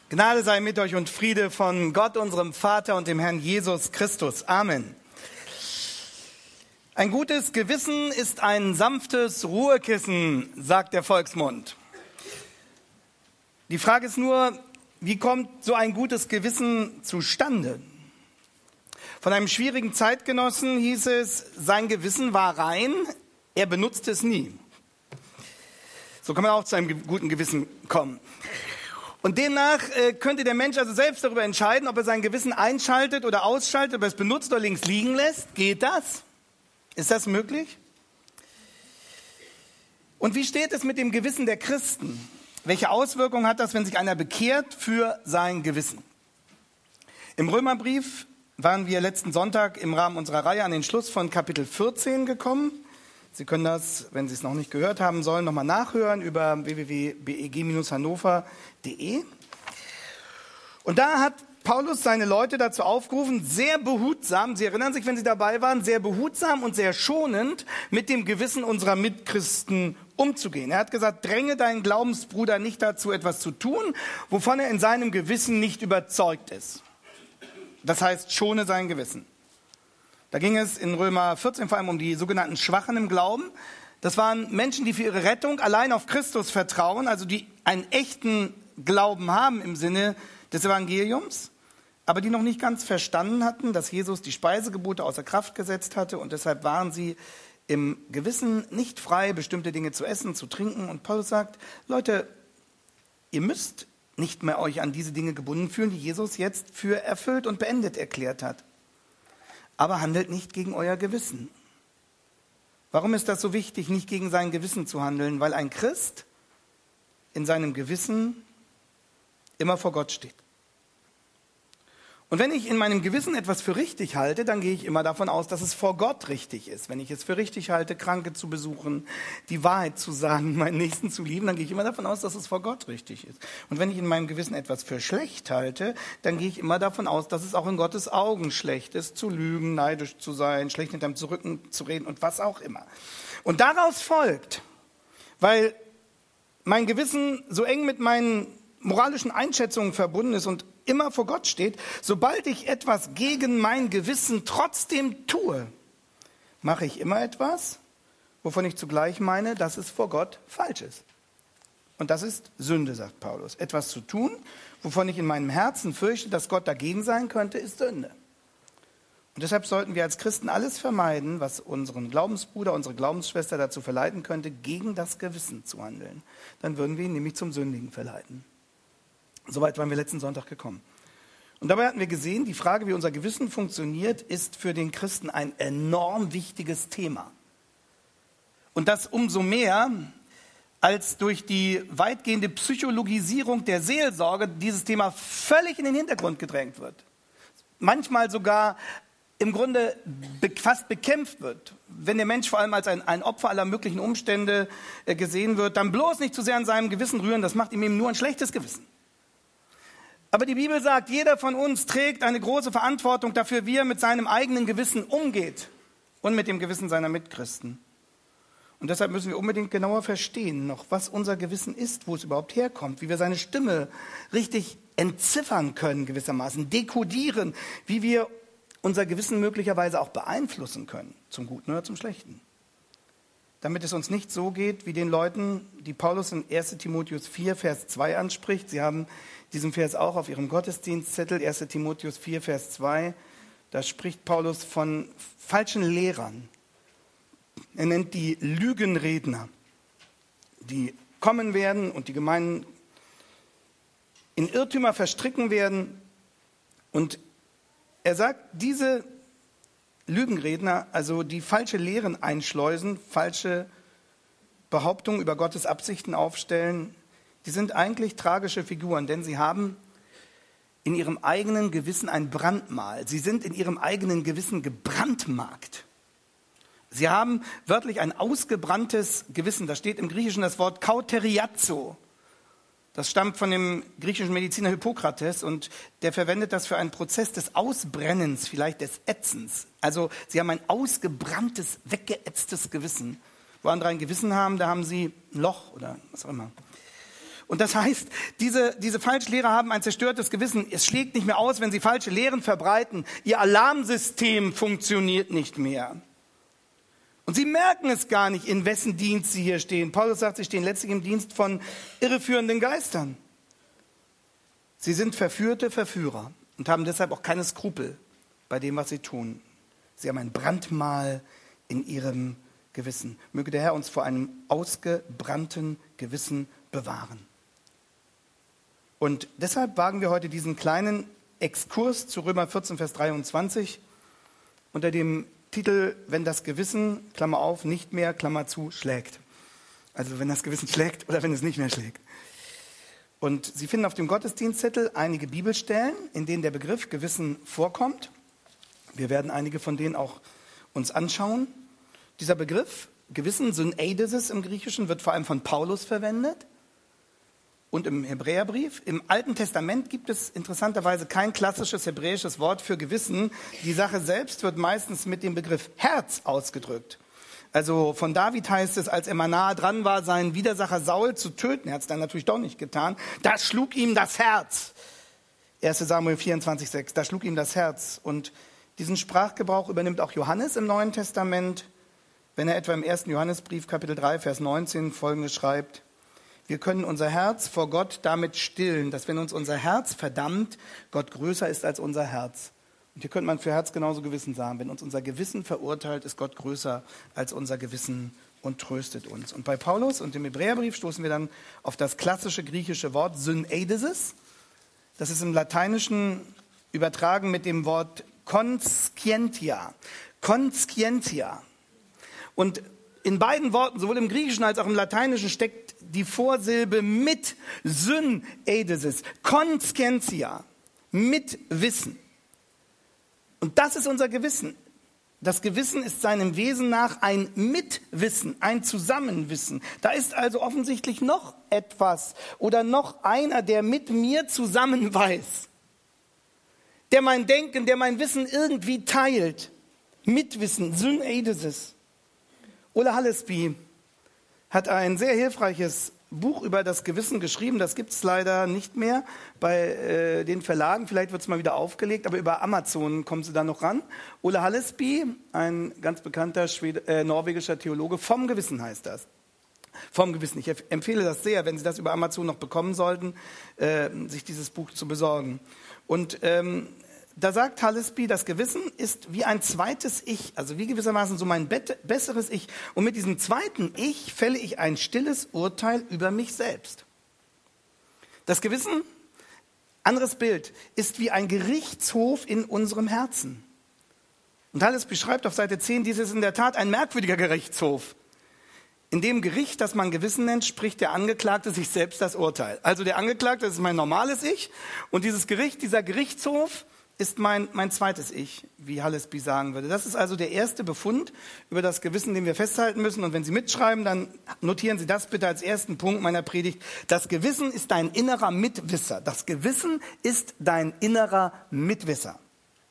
Gnade sei mit euch und Friede von Gott, unserem Vater und dem Herrn Jesus Christus. Amen. Ein gutes Gewissen ist ein sanftes Ruhekissen, sagt der Volksmund. Die Frage ist nur, wie kommt so ein gutes Gewissen zustande? Von einem schwierigen Zeitgenossen hieß es, sein Gewissen war rein, er benutzte es nie. So kann man auch zu einem guten Gewissen kommen. Und demnach könnte der Mensch also selbst darüber entscheiden, ob er sein Gewissen einschaltet oder ausschaltet, ob er es benutzt oder links liegen lässt. Geht das? Ist das möglich? Und wie steht es mit dem Gewissen der Christen? Welche Auswirkungen hat das, wenn sich einer bekehrt für sein Gewissen? Im Römerbrief waren wir letzten Sonntag im Rahmen unserer Reihe an den Schluss von Kapitel 14 gekommen. Sie können das, wenn Sie es noch nicht gehört haben sollen, nochmal nachhören über www.beg-hannover.de. Und da hat Paulus seine Leute dazu aufgerufen, sehr behutsam, Sie erinnern sich, wenn Sie dabei waren, sehr behutsam und sehr schonend mit dem Gewissen unserer Mitchristen umzugehen. Er hat gesagt, dränge deinen Glaubensbruder nicht dazu, etwas zu tun, wovon er in seinem Gewissen nicht überzeugt ist. Das heißt, schone sein Gewissen. Da ging es in Römer 14 vor allem um die sogenannten Schwachen im Glauben. Das waren Menschen, die für ihre Rettung allein auf Christus vertrauen, also die einen echten Glauben haben im Sinne des Evangeliums, aber die noch nicht ganz verstanden hatten, dass Jesus die Speisegebote außer Kraft gesetzt hatte und deshalb waren sie im Gewissen nicht frei, bestimmte Dinge zu essen, zu trinken. Und Paulus sagt, Leute, ihr müsst nicht mehr euch an diese Dinge gebunden fühlen, die Jesus jetzt für erfüllt und beendet erklärt hat. Aber handelt nicht gegen euer Gewissen. Warum ist das so wichtig, nicht gegen sein Gewissen zu handeln? Weil ein Christ in seinem Gewissen immer vor Gott steht. Und wenn ich in meinem Gewissen etwas für richtig halte, dann gehe ich immer davon aus, dass es vor Gott richtig ist. Wenn ich es für richtig halte, Kranke zu besuchen, die Wahrheit zu sagen, meinen Nächsten zu lieben, dann gehe ich immer davon aus, dass es vor Gott richtig ist. Und wenn ich in meinem Gewissen etwas für schlecht halte, dann gehe ich immer davon aus, dass es auch in Gottes Augen schlecht ist, zu lügen, neidisch zu sein, schlecht hinterm Rücken zu reden und was auch immer. Und daraus folgt, weil mein Gewissen so eng mit meinen moralischen Einschätzungen verbunden ist und immer vor Gott steht, sobald ich etwas gegen mein Gewissen trotzdem tue, mache ich immer etwas, wovon ich zugleich meine, dass es vor Gott falsch ist. Und das ist Sünde, sagt Paulus. Etwas zu tun, wovon ich in meinem Herzen fürchte, dass Gott dagegen sein könnte, ist Sünde. Und deshalb sollten wir als Christen alles vermeiden, was unseren Glaubensbruder, unsere Glaubensschwester dazu verleiten könnte, gegen das Gewissen zu handeln. Dann würden wir ihn nämlich zum Sündigen verleiten. Soweit waren wir letzten Sonntag gekommen. Und dabei hatten wir gesehen, die Frage, wie unser Gewissen funktioniert, ist für den Christen ein enorm wichtiges Thema. Und das umso mehr, als durch die weitgehende Psychologisierung der Seelsorge dieses Thema völlig in den Hintergrund gedrängt wird. Manchmal sogar im Grunde fast bekämpft wird. Wenn der Mensch vor allem als ein Opfer aller möglichen Umstände gesehen wird, dann bloß nicht zu sehr an seinem Gewissen rühren, das macht ihm eben nur ein schlechtes Gewissen. Aber die Bibel sagt, jeder von uns trägt eine große Verantwortung dafür, wie er mit seinem eigenen Gewissen umgeht und mit dem Gewissen seiner Mitchristen. Und deshalb müssen wir unbedingt genauer verstehen noch, was unser Gewissen ist, wo es überhaupt herkommt, wie wir seine Stimme richtig entziffern können gewissermaßen, dekodieren, wie wir unser Gewissen möglicherweise auch beeinflussen können, zum Guten oder zum Schlechten. Damit es uns nicht so geht wie den Leuten, die Paulus in 1. Timotheus 4, Vers 2 anspricht. Sie haben diesen Vers auch auf ihrem Gottesdienstzettel, 1. Timotheus 4, Vers 2. Da spricht Paulus von falschen Lehrern. Er nennt die Lügenredner, die kommen werden und die Gemeinden in Irrtümer verstricken werden. Und er sagt, diese Lügenredner, also die falsche Lehren einschleusen, falsche Behauptungen über Gottes Absichten aufstellen, die sind eigentlich tragische Figuren, denn sie haben in ihrem eigenen Gewissen ein Brandmal. Sie sind in ihrem eigenen Gewissen gebrandmarkt. Sie haben wörtlich ein ausgebranntes Gewissen. Da steht im Griechischen das Wort kauteriazo. Das stammt von dem griechischen Mediziner Hippokrates und der verwendet das für einen Prozess des Ausbrennens, vielleicht des Ätzens. Also sie haben ein ausgebranntes, weggeätztes Gewissen. Wo andere ein Gewissen haben, da haben sie ein Loch oder was auch immer. Und das heißt, diese Falschlehrer haben ein zerstörtes Gewissen. Es schlägt nicht mehr aus, wenn sie falsche Lehren verbreiten. Ihr Alarmsystem funktioniert nicht mehr. Und sie merken es gar nicht, in wessen Dienst sie hier stehen. Paulus sagt, sie stehen letztlich im Dienst von irreführenden Geistern. Sie sind verführte Verführer und haben deshalb auch keine Skrupel bei dem, was sie tun. Sie haben ein Brandmal in ihrem Gewissen. Möge der Herr uns vor einem ausgebrannten Gewissen bewahren. Und deshalb wagen wir heute diesen kleinen Exkurs zu Römer 14, Vers 23 unter dem Titel, wenn das Gewissen, Klammer auf, nicht mehr, Klammer zu, schlägt. Also wenn das Gewissen schlägt oder wenn es nicht mehr schlägt. Und Sie finden auf dem Gottesdienstzettel einige Bibelstellen, in denen der Begriff Gewissen vorkommt. Wir werden einige von denen auch uns anschauen. Dieser Begriff, Gewissen, Syneidesis im Griechischen, wird vor allem von Paulus verwendet. Und im Hebräerbrief, im Alten Testament gibt es interessanterweise kein klassisches hebräisches Wort für Gewissen. Die Sache selbst wird meistens mit dem Begriff Herz ausgedrückt. Also von David heißt es, als er mal nahe dran war, seinen Widersacher Saul zu töten, er hat es dann natürlich doch nicht getan, da schlug ihm das Herz. 1. Samuel 24,6, da schlug ihm das Herz. Und diesen Sprachgebrauch übernimmt auch Johannes im Neuen Testament, wenn er etwa im 1. Johannesbrief, Kapitel 3, Vers 19 folgendes schreibt: Wir können unser Herz vor Gott damit stillen, dass wenn uns unser Herz verdammt, Gott größer ist als unser Herz. Und hier könnte man für Herz genauso Gewissen sagen. Wenn uns unser Gewissen verurteilt, ist Gott größer als unser Gewissen und tröstet uns. Und bei Paulus und im Hebräerbrief stoßen wir dann auf das klassische griechische Wort Syneidesis. Das ist im Lateinischen übertragen mit dem Wort conscientia. Conscientia. Und in beiden Worten, sowohl im Griechischen als auch im Lateinischen, steckt die Vorsilbe mit Syneidesis, conscientia, mit Wissen. Und das ist unser Gewissen. Das Gewissen ist seinem Wesen nach ein Mitwissen, ein Zusammenwissen. Da ist also offensichtlich noch etwas oder noch einer, der mit mir zusammen weiß, der mein Denken, der mein Wissen irgendwie teilt. Mitwissen, Syneidesis. Ole Hallesby hat ein sehr hilfreiches Buch über das Gewissen geschrieben. Das gibt es leider nicht mehr bei den Verlagen. Vielleicht wird es mal wieder aufgelegt, aber über Amazon kommen Sie da noch ran. Ole Hallesby, ein ganz bekannter norwegischer Theologe, vom Gewissen heißt das. Vom Gewissen. Ich empfehle das sehr, wenn Sie das über Amazon noch bekommen sollten, sich dieses Buch zu besorgen. Und da sagt Hallesby, das Gewissen ist wie ein zweites Ich, also wie gewissermaßen so mein besseres Ich. Und mit diesem zweiten Ich fälle ich ein stilles Urteil über mich selbst. Das Gewissen, anderes Bild, ist wie ein Gerichtshof in unserem Herzen. Und Hallesby schreibt auf Seite 10, dies ist in der Tat ein merkwürdiger Gerichtshof. In dem Gericht, das man Gewissen nennt, spricht der Angeklagte sich selbst das Urteil. Also der Angeklagte, das ist mein normales Ich. Und dieses Gericht, dieser Gerichtshof, ist mein zweites Ich, wie Hallesby sagen würde. Das ist also der erste Befund über das Gewissen, den wir festhalten müssen. Und wenn Sie mitschreiben, dann notieren Sie das bitte als ersten Punkt meiner Predigt. Das Gewissen ist dein innerer Mitwisser. Das Gewissen ist dein innerer Mitwisser.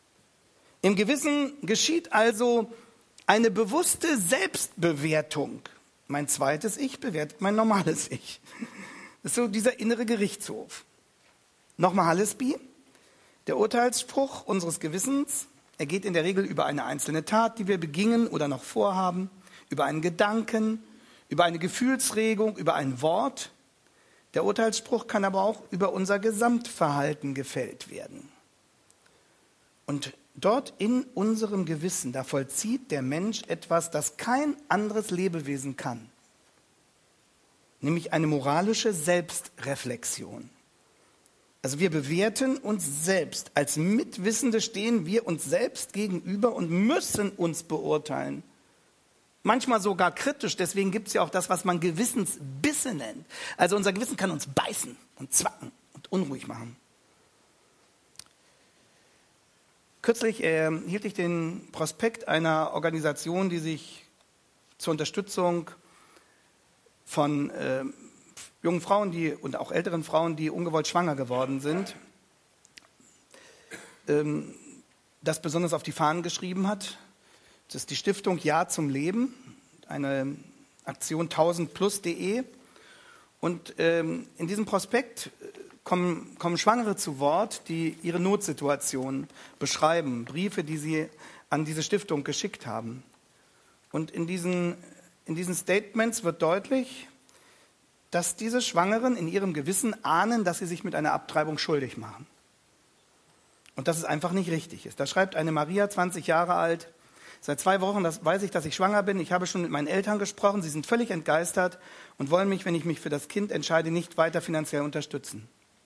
Im Gewissen geschieht also eine bewusste Selbstbewertung. Mein zweites Ich bewertet mein normales Ich. Das ist so dieser innere Gerichtshof. Nochmal Hallesby. Der Urteilsspruch unseres Gewissens, er geht in der Regel über eine einzelne Tat, die wir begingen oder noch vorhaben, über einen Gedanken, über eine Gefühlsregung, über ein Wort. Der Urteilsspruch kann aber auch über unser Gesamtverhalten gefällt werden. Und dort in unserem Gewissen, da vollzieht der Mensch etwas, das kein anderes Lebewesen kann, nämlich eine moralische Selbstreflexion. Also wir bewerten uns selbst. Als Mitwissende stehen wir uns selbst gegenüber und müssen uns beurteilen. Manchmal sogar kritisch, deswegen gibt es ja auch das, was man Gewissensbisse nennt. Also unser Gewissen kann uns beißen und zwacken und unruhig machen. Kürzlich hielt ich den Prospekt einer Organisation, die sich zur Unterstützung von jungen Frauen und auch älteren Frauen, die ungewollt schwanger geworden sind, das besonders auf die Fahnen geschrieben hat. Das ist die Stiftung Ja zum Leben, eine Aktion 1000plus.de. Und in diesem Prospekt kommen Schwangere zu Wort, die ihre Notsituation beschreiben, Briefe, die sie an diese Stiftung geschickt haben. Und in diesen Statements wird deutlich, dass diese Schwangeren in ihrem Gewissen ahnen, dass sie sich mit einer Abtreibung schuldig machen. Und dass es einfach nicht richtig ist. Da schreibt eine Maria, 20 Jahre alt, seit 2 Wochen weiß ich, dass ich schwanger bin. Ich habe schon mit meinen Eltern gesprochen. Sie sind völlig entgeistert und wollen mich, wenn ich mich für das Kind entscheide, nicht weiter finanziell unterstützen.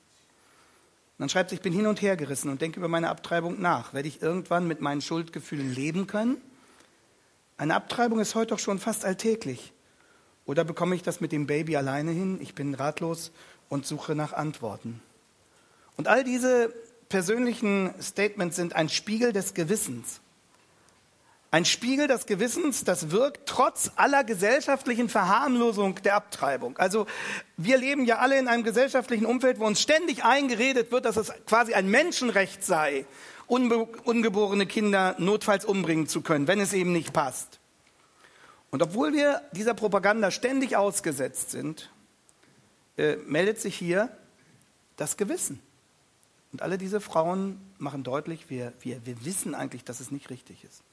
Und dann schreibt sie, ich bin hin und her gerissen und denke über meine Abtreibung nach. Werde ich irgendwann mit meinen Schuldgefühlen leben können? Eine Abtreibung ist heute doch schon fast alltäglich. Oder bekomme ich das mit dem Baby alleine hin? Ich bin ratlos und suche nach Antworten. Und all diese persönlichen Statements sind ein Spiegel des Gewissens. Ein Spiegel des Gewissens, das wirkt trotz aller gesellschaftlichen Verharmlosung der Abtreibung. Also wir leben ja alle in einem gesellschaftlichen Umfeld, wo uns ständig eingeredet wird, dass es quasi ein Menschenrecht sei, ungeborene Kinder notfalls umbringen zu können, wenn es eben nicht passt. Und obwohl wir dieser Propaganda ständig ausgesetzt sind, meldet sich hier das Gewissen. Und alle diese Frauen machen deutlich, wir wissen eigentlich, dass es nicht richtig ist.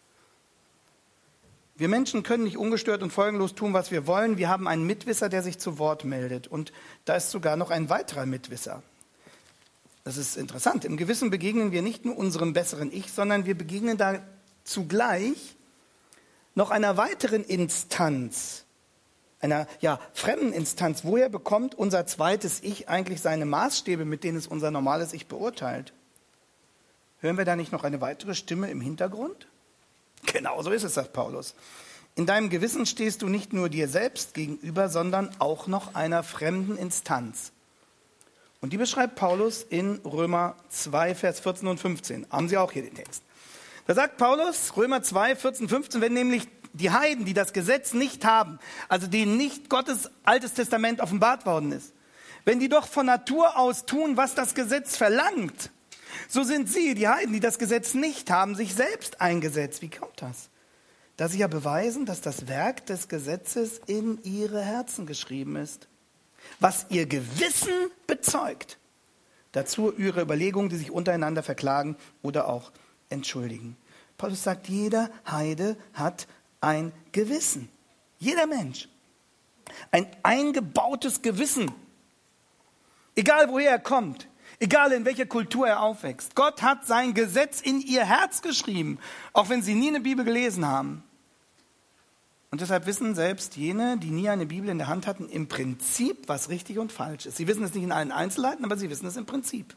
Wir Menschen können nicht ungestört und folgenlos tun, was wir wollen. Wir haben einen Mitwisser, der sich zu Wort meldet. Und da ist sogar noch ein weiterer Mitwisser. Das ist interessant. Im Gewissen begegnen wir nicht nur unserem besseren Ich, sondern wir begegnen da zugleich noch einer weiteren Instanz, einer fremden Instanz. Woher bekommt unser zweites Ich eigentlich seine Maßstäbe, mit denen es unser normales Ich beurteilt? Hören wir da nicht noch eine weitere Stimme im Hintergrund? Genau so ist es, sagt Paulus. In deinem Gewissen stehst du nicht nur dir selbst gegenüber, sondern auch noch einer fremden Instanz. Und die beschreibt Paulus in Römer 2, Vers 14 und 15. Haben Sie auch hier den Text. Da sagt Paulus, Römer 2, 14, 15, wenn nämlich die Heiden, die das Gesetz nicht haben, also denen nicht Gottes Altes Testament offenbart worden ist, wenn die doch von Natur aus tun, was das Gesetz verlangt, so sind sie, die Heiden, die das Gesetz nicht haben, sich selbst eingesetzt. Wie kommt das? Da sie ja beweisen, dass das Werk des Gesetzes in ihre Herzen geschrieben ist, was ihr Gewissen bezeugt. Dazu ihre Überlegungen, die sich untereinander verklagen oder auch entschuldigen. Paulus sagt, jeder Heide hat ein Gewissen. Jeder Mensch. Ein eingebautes Gewissen. Egal woher er kommt. Egal in welcher Kultur er aufwächst. Gott hat sein Gesetz in ihr Herz geschrieben, auch wenn sie nie eine Bibel gelesen haben. Und deshalb wissen selbst jene, die nie eine Bibel in der Hand hatten, im Prinzip, was richtig und falsch ist. Sie wissen es nicht in allen Einzelheiten, aber sie wissen es im Prinzip.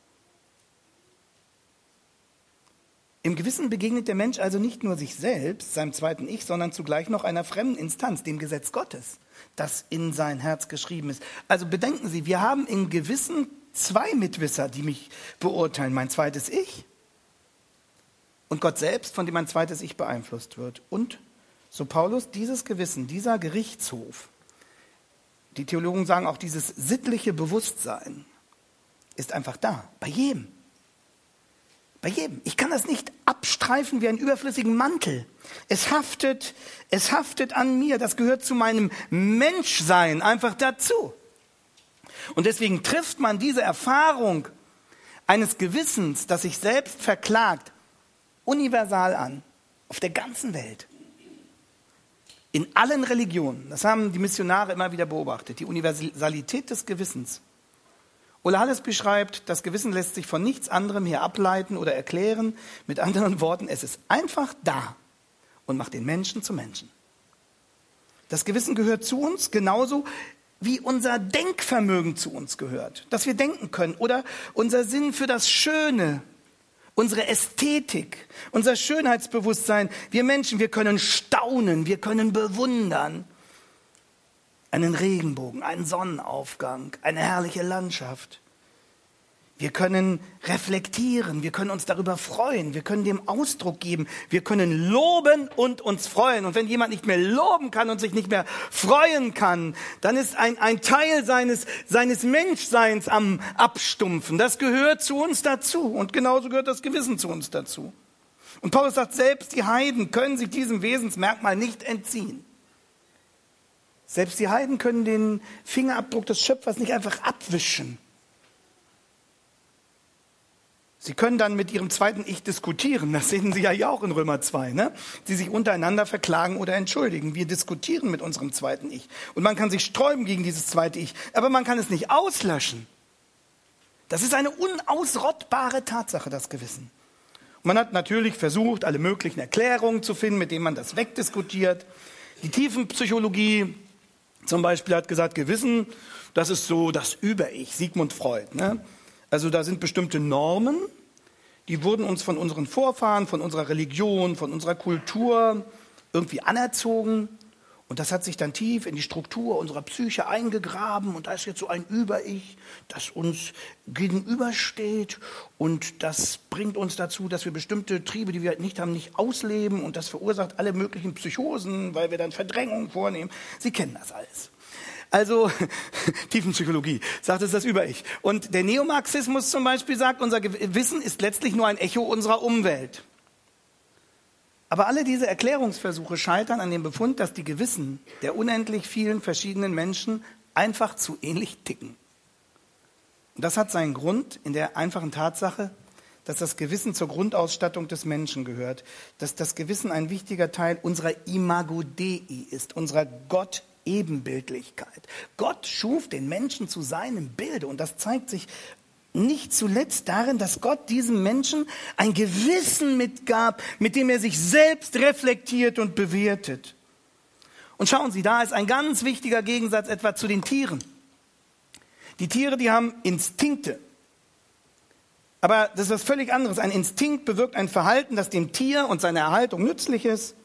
Im Gewissen begegnet der Mensch also nicht nur sich selbst, seinem zweiten Ich, sondern zugleich noch einer fremden Instanz, dem Gesetz Gottes, das in sein Herz geschrieben ist. Also bedenken Sie, wir haben im Gewissen 2 Mitwisser, die mich beurteilen. Mein zweites Ich und Gott selbst, von dem mein zweites Ich beeinflusst wird. Und, so Paulus, dieses Gewissen, dieser Gerichtshof, die Theologen sagen auch dieses sittliche Bewusstsein, ist einfach da, bei jedem. Bei jedem. Ich kann das nicht abstreifen wie einen überflüssigen Mantel. Es haftet an mir. Das gehört zu meinem Menschsein einfach dazu. Und deswegen trifft man diese Erfahrung eines Gewissens, das sich selbst verklagt, universal an, auf der ganzen Welt. In allen Religionen. Das haben die Missionare immer wieder beobachtet. Die Universalität des Gewissens. Ole Halles beschreibt, das Gewissen lässt sich von nichts anderem hier ableiten oder erklären. Mit anderen Worten, es ist einfach da und macht den Menschen zu Menschen. Das Gewissen gehört zu uns genauso wie unser Denkvermögen zu uns gehört, dass wir denken können oder unser Sinn für das Schöne, unsere Ästhetik, unser Schönheitsbewusstsein. Wir Menschen, wir können staunen, wir können bewundern. Einen Regenbogen, einen Sonnenaufgang, eine herrliche Landschaft. Wir können reflektieren, wir können uns darüber freuen, wir können dem Ausdruck geben, wir können loben und uns freuen. Und wenn jemand nicht mehr loben kann und sich nicht mehr freuen kann, dann ist ein Teil seines Menschseins am Abstumpfen. Das gehört zu uns dazu und genauso gehört das Gewissen zu uns dazu. Und Paulus sagt, selbst die Heiden können sich diesem Wesensmerkmal nicht entziehen. Selbst die Heiden können den Fingerabdruck des Schöpfers nicht einfach abwischen. Sie können dann mit ihrem zweiten Ich diskutieren. Das sehen Sie ja hier auch in Römer 2. Ne? Sie sich untereinander verklagen oder entschuldigen. Wir diskutieren mit unserem zweiten Ich. Und man kann sich sträuben gegen dieses zweite Ich. Aber man kann es nicht auslöschen. Das ist eine unausrottbare Tatsache, das Gewissen. Und man hat natürlich versucht, alle möglichen Erklärungen zu finden, mit denen man das wegdiskutiert. Die Tiefenpsychologie zum Beispiel hat gesagt, Gewissen, das ist so das Über-Ich, Sigmund Freud. Ne? Also da sind bestimmte Normen, die wurden uns von unseren Vorfahren, von unserer Religion, von unserer Kultur irgendwie anerzogen. Und das hat sich dann tief in die Struktur unserer Psyche eingegraben. Und da ist jetzt so ein Über-Ich, das uns gegenübersteht. Und das bringt uns dazu, dass wir bestimmte Triebe, die wir halt nicht haben, nicht ausleben. Und das verursacht alle möglichen Psychosen, weil wir dann Verdrängungen vornehmen. Sie kennen das alles. Also, Tiefenpsychologie sagt, es ist das Über-Ich. Und der Neomarxismus zum Beispiel sagt, unser Gewissen ist letztlich nur ein Echo unserer Umwelt. Aber alle diese Erklärungsversuche scheitern an dem Befund, dass die Gewissen der unendlich vielen verschiedenen Menschen einfach zu ähnlich ticken. Und das hat seinen Grund in der einfachen Tatsache, dass das Gewissen zur Grundausstattung des Menschen gehört, dass das Gewissen ein wichtiger Teil unserer Imago Dei ist, unserer Gott-Ebenbildlichkeit. Gott schuf den Menschen zu seinem Bilde und das zeigt sich nicht zuletzt darin, dass Gott diesem Menschen ein Gewissen mitgab, mit dem er sich selbst reflektiert und bewertet. Und schauen Sie, da ist ein ganz wichtiger Gegensatz etwa zu den Tieren. Die Tiere, die haben Instinkte. Aber das ist was völlig anderes. Ein Instinkt bewirkt ein Verhalten, das dem Tier und seiner Erhaltung nützlich ist.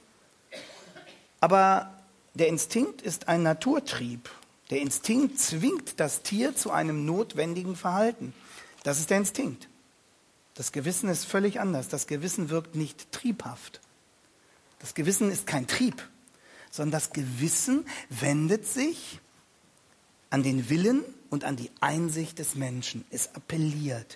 Aber der Instinkt ist ein Naturtrieb. Der Instinkt zwingt das Tier zu einem notwendigen Verhalten. Das ist der Instinkt. Das Gewissen ist völlig anders. Das Gewissen wirkt nicht triebhaft. Das Gewissen ist kein Trieb, sondern das Gewissen wendet sich an den Willen und an die Einsicht des Menschen. Es appelliert.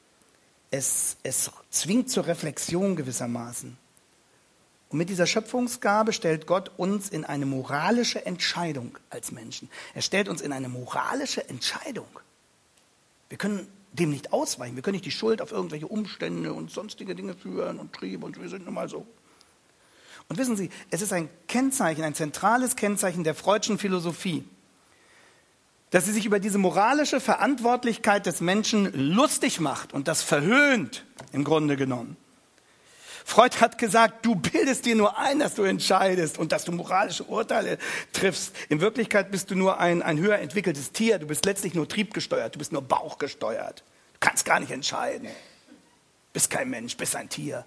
Es zwingt zur Reflexion gewissermaßen. Und mit dieser Schöpfungsgabe stellt Gott uns in eine moralische Entscheidung als Menschen. Er stellt uns in eine moralische Entscheidung. Wir können dem nicht ausweichen. Wir können nicht die Schuld auf irgendwelche Umstände und sonstige Dinge führen und Triebe und wir sind nun mal so. Und wissen Sie, es ist ein Kennzeichen, ein zentrales Kennzeichen der Freudschen Philosophie, dass sie sich über diese moralische Verantwortlichkeit des Menschen lustig macht und das verhöhnt im Grunde genommen. Freud hat gesagt, du bildest dir nur ein, dass du entscheidest und dass du moralische Urteile triffst. In Wirklichkeit bist du nur ein höher entwickeltes Tier. Du bist letztlich nur triebgesteuert, du bist nur bauchgesteuert. Du kannst gar nicht entscheiden. Bist kein Mensch, bist ein Tier.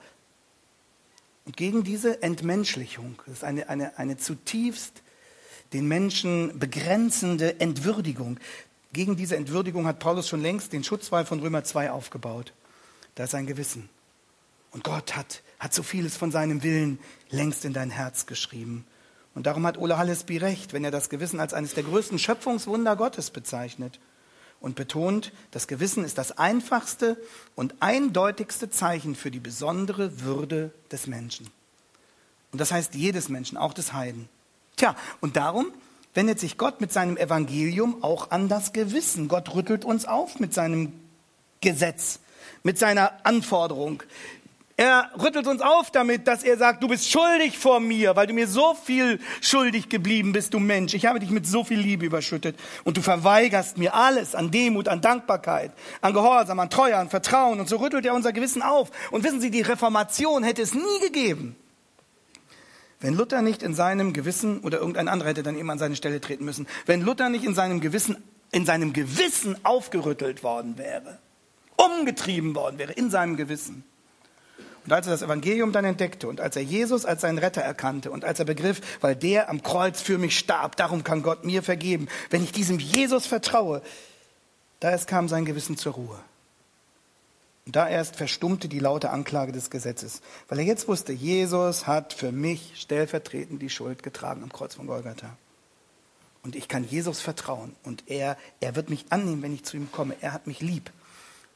Und gegen diese Entmenschlichung, das ist eine zutiefst den Menschen begrenzende Entwürdigung. Gegen diese Entwürdigung hat Paulus schon längst den Schutzwall von Römer 2 aufgebaut. Da ist ein Gewissen. Und Gott hat so vieles von seinem Willen längst in dein Herz geschrieben. Und darum hat Ole Hallesby recht, wenn er das Gewissen als eines der größten Schöpfungswunder Gottes bezeichnet und betont, das Gewissen ist das einfachste und eindeutigste Zeichen für die besondere Würde des Menschen. Und das heißt jedes Menschen, auch des Heiden. Tja, und darum wendet sich Gott mit seinem Evangelium auch an das Gewissen. Gott rüttelt uns auf mit seinem Gesetz, mit seiner Anforderung. Er rüttelt uns auf damit, dass er sagt, du bist schuldig vor mir, weil du mir so viel schuldig geblieben bist, du Mensch. Ich habe dich mit so viel Liebe überschüttet und du verweigerst mir alles an Demut, an Dankbarkeit, an Gehorsam, an Treue, an Vertrauen. Und so rüttelt er unser Gewissen auf. Und wissen Sie, die Reformation hätte es nie gegeben, wenn Luther nicht in seinem Gewissen, oder irgendein anderer hätte dann eben an seine Stelle treten müssen, wenn Luther nicht in seinem Gewissen aufgerüttelt worden wäre, umgetrieben worden wäre in seinem Gewissen. Und als er das Evangelium dann entdeckte und als er Jesus als seinen Retter erkannte und als er begriff, weil der am Kreuz für mich starb, darum kann Gott mir vergeben, wenn ich diesem Jesus vertraue, da erst kam sein Gewissen zur Ruhe. Und da erst verstummte die laute Anklage des Gesetzes, weil er jetzt wusste, Jesus hat für mich stellvertretend die Schuld getragen am Kreuz von Golgatha. Und ich kann Jesus vertrauen und er wird mich annehmen, wenn ich zu ihm komme. Er hat mich lieb.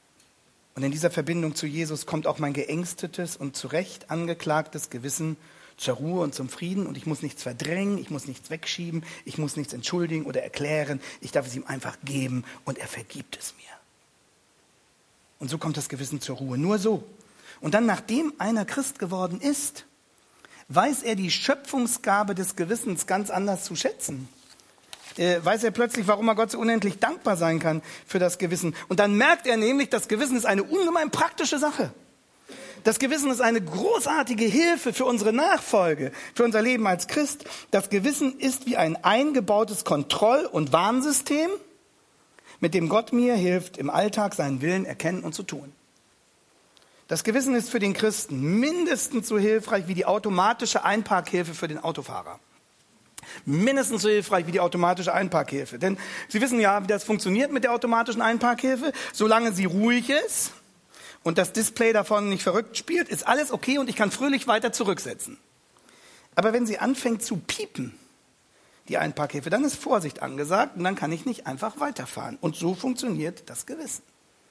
Und in dieser Verbindung zu Jesus kommt auch mein geängstetes und zu Recht angeklagtes Gewissen zur Ruhe und zum Frieden und ich muss nichts verdrängen, ich muss nichts wegschieben, ich muss nichts entschuldigen oder erklären. Ich darf es ihm einfach geben und er vergibt es mir. Und so kommt das Gewissen zur Ruhe, nur so. Und dann, nachdem einer Christ geworden ist, weiß er die Schöpfungsgabe des Gewissens ganz anders zu schätzen. Weiß er plötzlich, warum er Gott so unendlich dankbar sein kann für das Gewissen. Und dann merkt er nämlich, das Gewissen ist eine ungemein praktische Sache. Das Gewissen ist eine großartige Hilfe für unsere Nachfolge, für unser Leben als Christ. Das Gewissen ist wie ein eingebautes Kontroll- und Warnsystem, mit dem Gott mir hilft, im Alltag seinen Willen erkennen und zu tun. Das Gewissen ist für den Christen mindestens so hilfreich wie die automatische Einparkhilfe für den Autofahrer. Mindestens so hilfreich wie die automatische Einparkhilfe. Denn Sie wissen ja, wie das funktioniert mit der automatischen Einparkhilfe. Solange sie ruhig ist und das Display davon nicht verrückt spielt, ist alles okay und ich kann fröhlich weiter zurücksetzen. Aber wenn sie anfängt zu piepen, die Einparkhilfe, dann ist Vorsicht angesagt und dann kann ich nicht einfach weiterfahren. Und so funktioniert das Gewissen.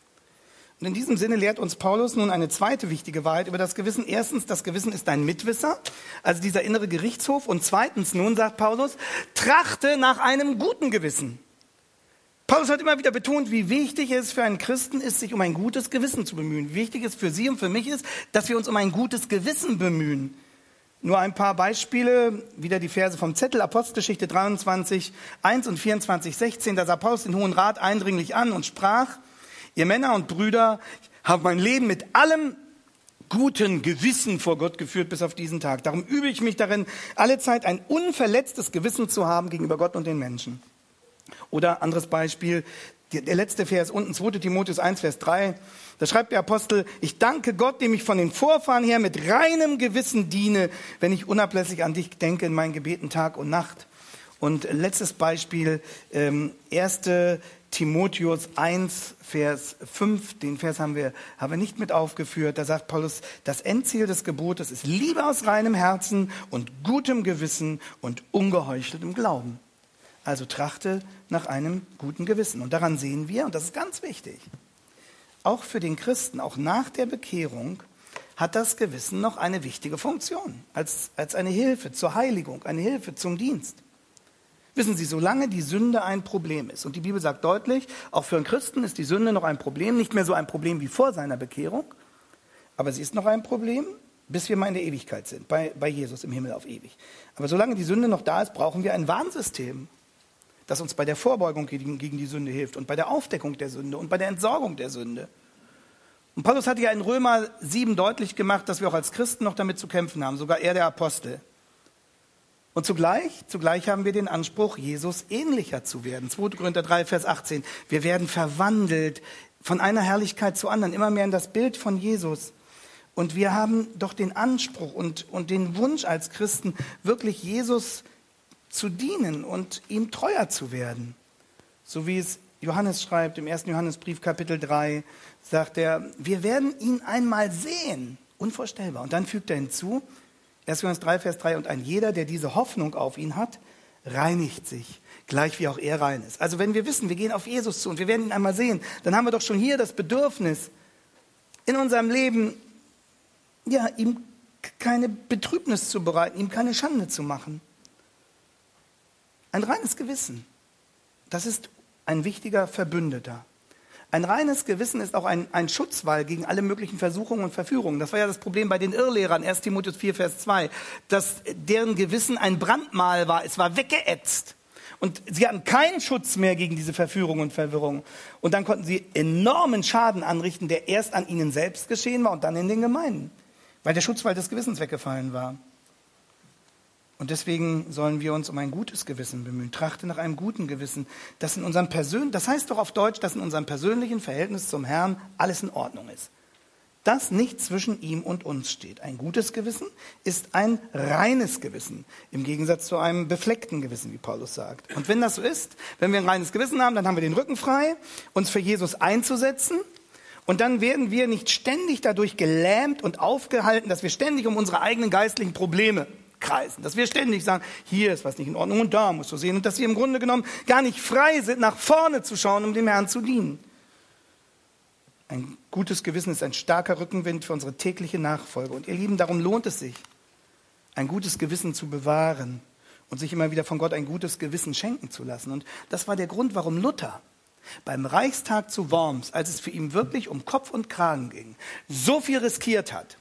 Und in diesem Sinne lehrt uns Paulus nun eine zweite wichtige Wahrheit über das Gewissen. Erstens, das Gewissen ist ein Mitwisser, also dieser innere Gerichtshof. Und zweitens, nun sagt Paulus, trachte nach einem guten Gewissen. Paulus hat immer wieder betont, wie wichtig es für einen Christen ist, sich um ein gutes Gewissen zu bemühen. Wie wichtig es für Sie und für mich ist, dass wir uns um ein gutes Gewissen bemühen. Nur ein paar Beispiele, wieder die Verse vom Zettel, Apostelgeschichte 23, 1 und 24, 16. Da sah Paulus den Hohen Rat eindringlich an und sprach, ihr Männer und Brüder, habe mein Leben mit allem guten Gewissen vor Gott geführt bis auf diesen Tag. Darum übe ich mich darin, allezeit ein unverletztes Gewissen zu haben gegenüber Gott und den Menschen. Oder anderes Beispiel, der letzte Vers unten, 2 Timotheus 1, Vers 3. Da schreibt der Apostel, ich danke Gott, dem ich von den Vorfahren her mit reinem Gewissen diene, wenn ich unablässig an dich denke in meinen Gebeten Tag und Nacht. Und letztes Beispiel, 1. Timotheus 1, Vers 5, den Vers haben wir nicht mit aufgeführt. Da sagt Paulus, das Endziel des Gebotes ist Liebe aus reinem Herzen und gutem Gewissen und ungeheucheltem Glauben. Also trachte nach einem guten Gewissen. Und daran sehen wir, und das ist ganz wichtig, auch für den Christen, auch nach der Bekehrung, hat das Gewissen noch eine wichtige Funktion, als eine Hilfe zur Heiligung, eine Hilfe zum Dienst. Wissen Sie, solange die Sünde ein Problem ist, und die Bibel sagt deutlich, auch für einen Christen ist die Sünde noch ein Problem, nicht mehr so ein Problem wie vor seiner Bekehrung, aber sie ist noch ein Problem, bis wir mal in der Ewigkeit sind, bei Jesus im Himmel auf ewig. Aber solange die Sünde noch da ist, brauchen wir ein Warnsystem, das uns bei der Vorbeugung gegen die Sünde hilft und bei der Aufdeckung der Sünde und bei der Entsorgung der Sünde. Und Paulus hat ja in Römer 7 deutlich gemacht, dass wir auch als Christen noch damit zu kämpfen haben, sogar er der Apostel. Und zugleich haben wir den Anspruch, Jesus ähnlicher zu werden. 2. Korinther 3, Vers 18. Wir werden verwandelt von einer Herrlichkeit zur anderen, immer mehr in das Bild von Jesus. Und wir haben doch den Anspruch und den Wunsch als Christen, wirklich Jesus zu dienen und ihm treuer zu werden. So wie es Johannes schreibt im 1. Johannesbrief, Kapitel 3, sagt er, wir werden ihn einmal sehen. Unvorstellbar. Und dann fügt er hinzu, 1. Johannes 3, Vers 3, und ein jeder, der diese Hoffnung auf ihn hat, reinigt sich, gleich wie auch er rein ist. Also wenn wir wissen, wir gehen auf Jesus zu und wir werden ihn einmal sehen, dann haben wir doch schon hier das Bedürfnis, in unserem Leben, ja, ihm keine Betrübnis zu bereiten, ihm keine Schande zu machen. Ein reines Gewissen, das ist ein wichtiger Verbündeter. Ein reines Gewissen ist auch ein Schutzwall gegen alle möglichen Versuchungen und Verführungen. Das war ja das Problem bei den Irrlehrern, 1. Timotheus 4, Vers 2, dass deren Gewissen ein Brandmal war, es war weggeätzt. Und sie hatten keinen Schutz mehr gegen diese Verführung und Verwirrung. Und dann konnten sie enormen Schaden anrichten, der erst an ihnen selbst geschehen war und dann in den Gemeinden, weil der Schutzwall des Gewissens weggefallen war. Und deswegen sollen wir uns um ein gutes Gewissen bemühen. Trachte nach einem guten Gewissen, das heißt doch auf Deutsch, dass in unserem persönlichen Verhältnis zum Herrn alles in Ordnung ist. Dass nicht zwischen ihm und uns steht. Ein gutes Gewissen ist ein reines Gewissen, im Gegensatz zu einem befleckten Gewissen, wie Paulus sagt. Und wenn das so ist, wenn wir ein reines Gewissen haben, dann haben wir den Rücken frei, uns für Jesus einzusetzen. Und dann werden wir nicht ständig dadurch gelähmt und aufgehalten, dass wir ständig um unsere eigenen geistlichen Probleme kreisen. Dass wir ständig sagen, hier ist was nicht in Ordnung und da musst du sehen. Und dass wir im Grunde genommen gar nicht frei sind, nach vorne zu schauen, um dem Herrn zu dienen. Ein gutes Gewissen ist ein starker Rückenwind für unsere tägliche Nachfolge. Und ihr Lieben, darum lohnt es sich, ein gutes Gewissen zu bewahren und sich immer wieder von Gott ein gutes Gewissen schenken zu lassen. Und das war der Grund, warum Luther beim Reichstag zu Worms, als es für ihn wirklich um Kopf und Kragen ging, so viel riskiert hat.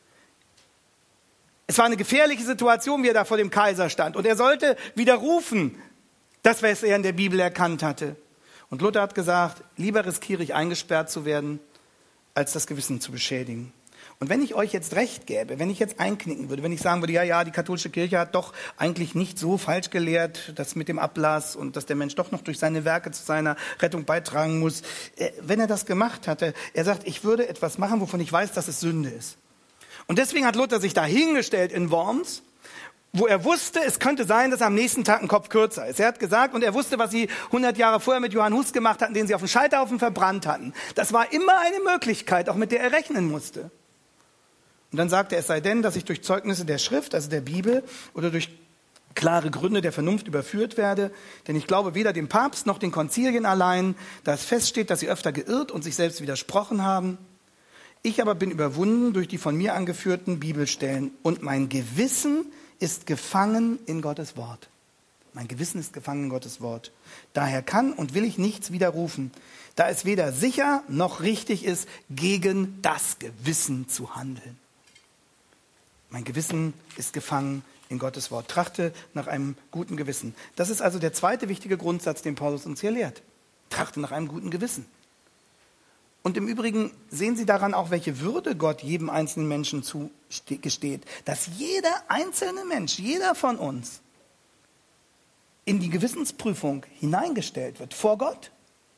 Es war eine gefährliche Situation, wie er da vor dem Kaiser stand. Und er sollte widerrufen, das, was er in der Bibel erkannt hatte. Und Luther hat gesagt, lieber riskiere ich eingesperrt zu werden, als das Gewissen zu beschädigen. Und wenn ich euch jetzt recht gäbe, wenn ich jetzt einknicken würde, wenn ich sagen würde, ja, die katholische Kirche hat doch eigentlich nicht so falsch gelehrt, das mit dem Ablass und dass der Mensch doch noch durch seine Werke zu seiner Rettung beitragen muss. Wenn er das gemacht hatte, er sagt, ich würde etwas machen, wovon ich weiß, dass es Sünde ist. Und deswegen hat Luther sich da hingestellt in Worms, wo er wusste, es könnte sein, dass am nächsten Tag ein Kopf kürzer ist. Er hat gesagt, und er wusste, was sie 100 Jahre vorher mit Johann Hus gemacht hatten, den sie auf dem Scheiterhaufen verbrannt hatten. Das war immer eine Möglichkeit, auch mit der er rechnen musste. Und dann sagte er, es sei denn, dass ich durch Zeugnisse der Schrift, also der Bibel, oder durch klare Gründe der Vernunft überführt werde. Denn ich glaube weder dem Papst noch den Konzilien allein, da es feststeht, dass sie öfter geirrt und sich selbst widersprochen haben. Ich aber bin überwunden durch die von mir angeführten Bibelstellen und mein Gewissen ist gefangen in Gottes Wort. Mein Gewissen ist gefangen in Gottes Wort. Daher kann und will ich nichts widerrufen, da es weder sicher noch richtig ist, gegen das Gewissen zu handeln. Mein Gewissen ist gefangen in Gottes Wort. Trachte nach einem guten Gewissen. Das ist also der zweite wichtige Grundsatz, den Paulus uns hier lehrt. Trachte nach einem guten Gewissen. Und im Übrigen sehen Sie daran auch, welche Würde Gott jedem einzelnen Menschen zugesteht. Dass jeder einzelne Mensch, jeder von uns, in die Gewissensprüfung hineingestellt wird, vor Gott.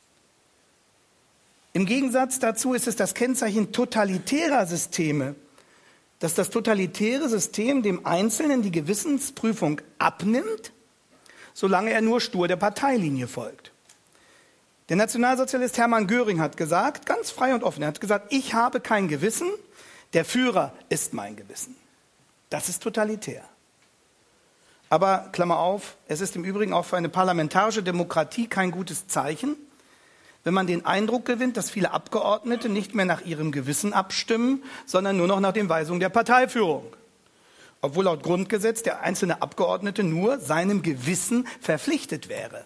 Im Gegensatz dazu ist es das Kennzeichen totalitärer Systeme, dass das totalitäre System dem Einzelnen die Gewissensprüfung abnimmt, solange er nur stur der Parteilinie folgt. Der Nationalsozialist Hermann Göring hat gesagt, ganz frei und offen, er hat gesagt, ich habe kein Gewissen, der Führer ist mein Gewissen. Das ist totalitär. Aber, Klammer auf, es ist im Übrigen auch für eine parlamentarische Demokratie kein gutes Zeichen, wenn man den Eindruck gewinnt, dass viele Abgeordnete nicht mehr nach ihrem Gewissen abstimmen, sondern nur noch nach den Weisungen der Parteiführung. Obwohl laut Grundgesetz der einzelne Abgeordnete nur seinem Gewissen verpflichtet wäre.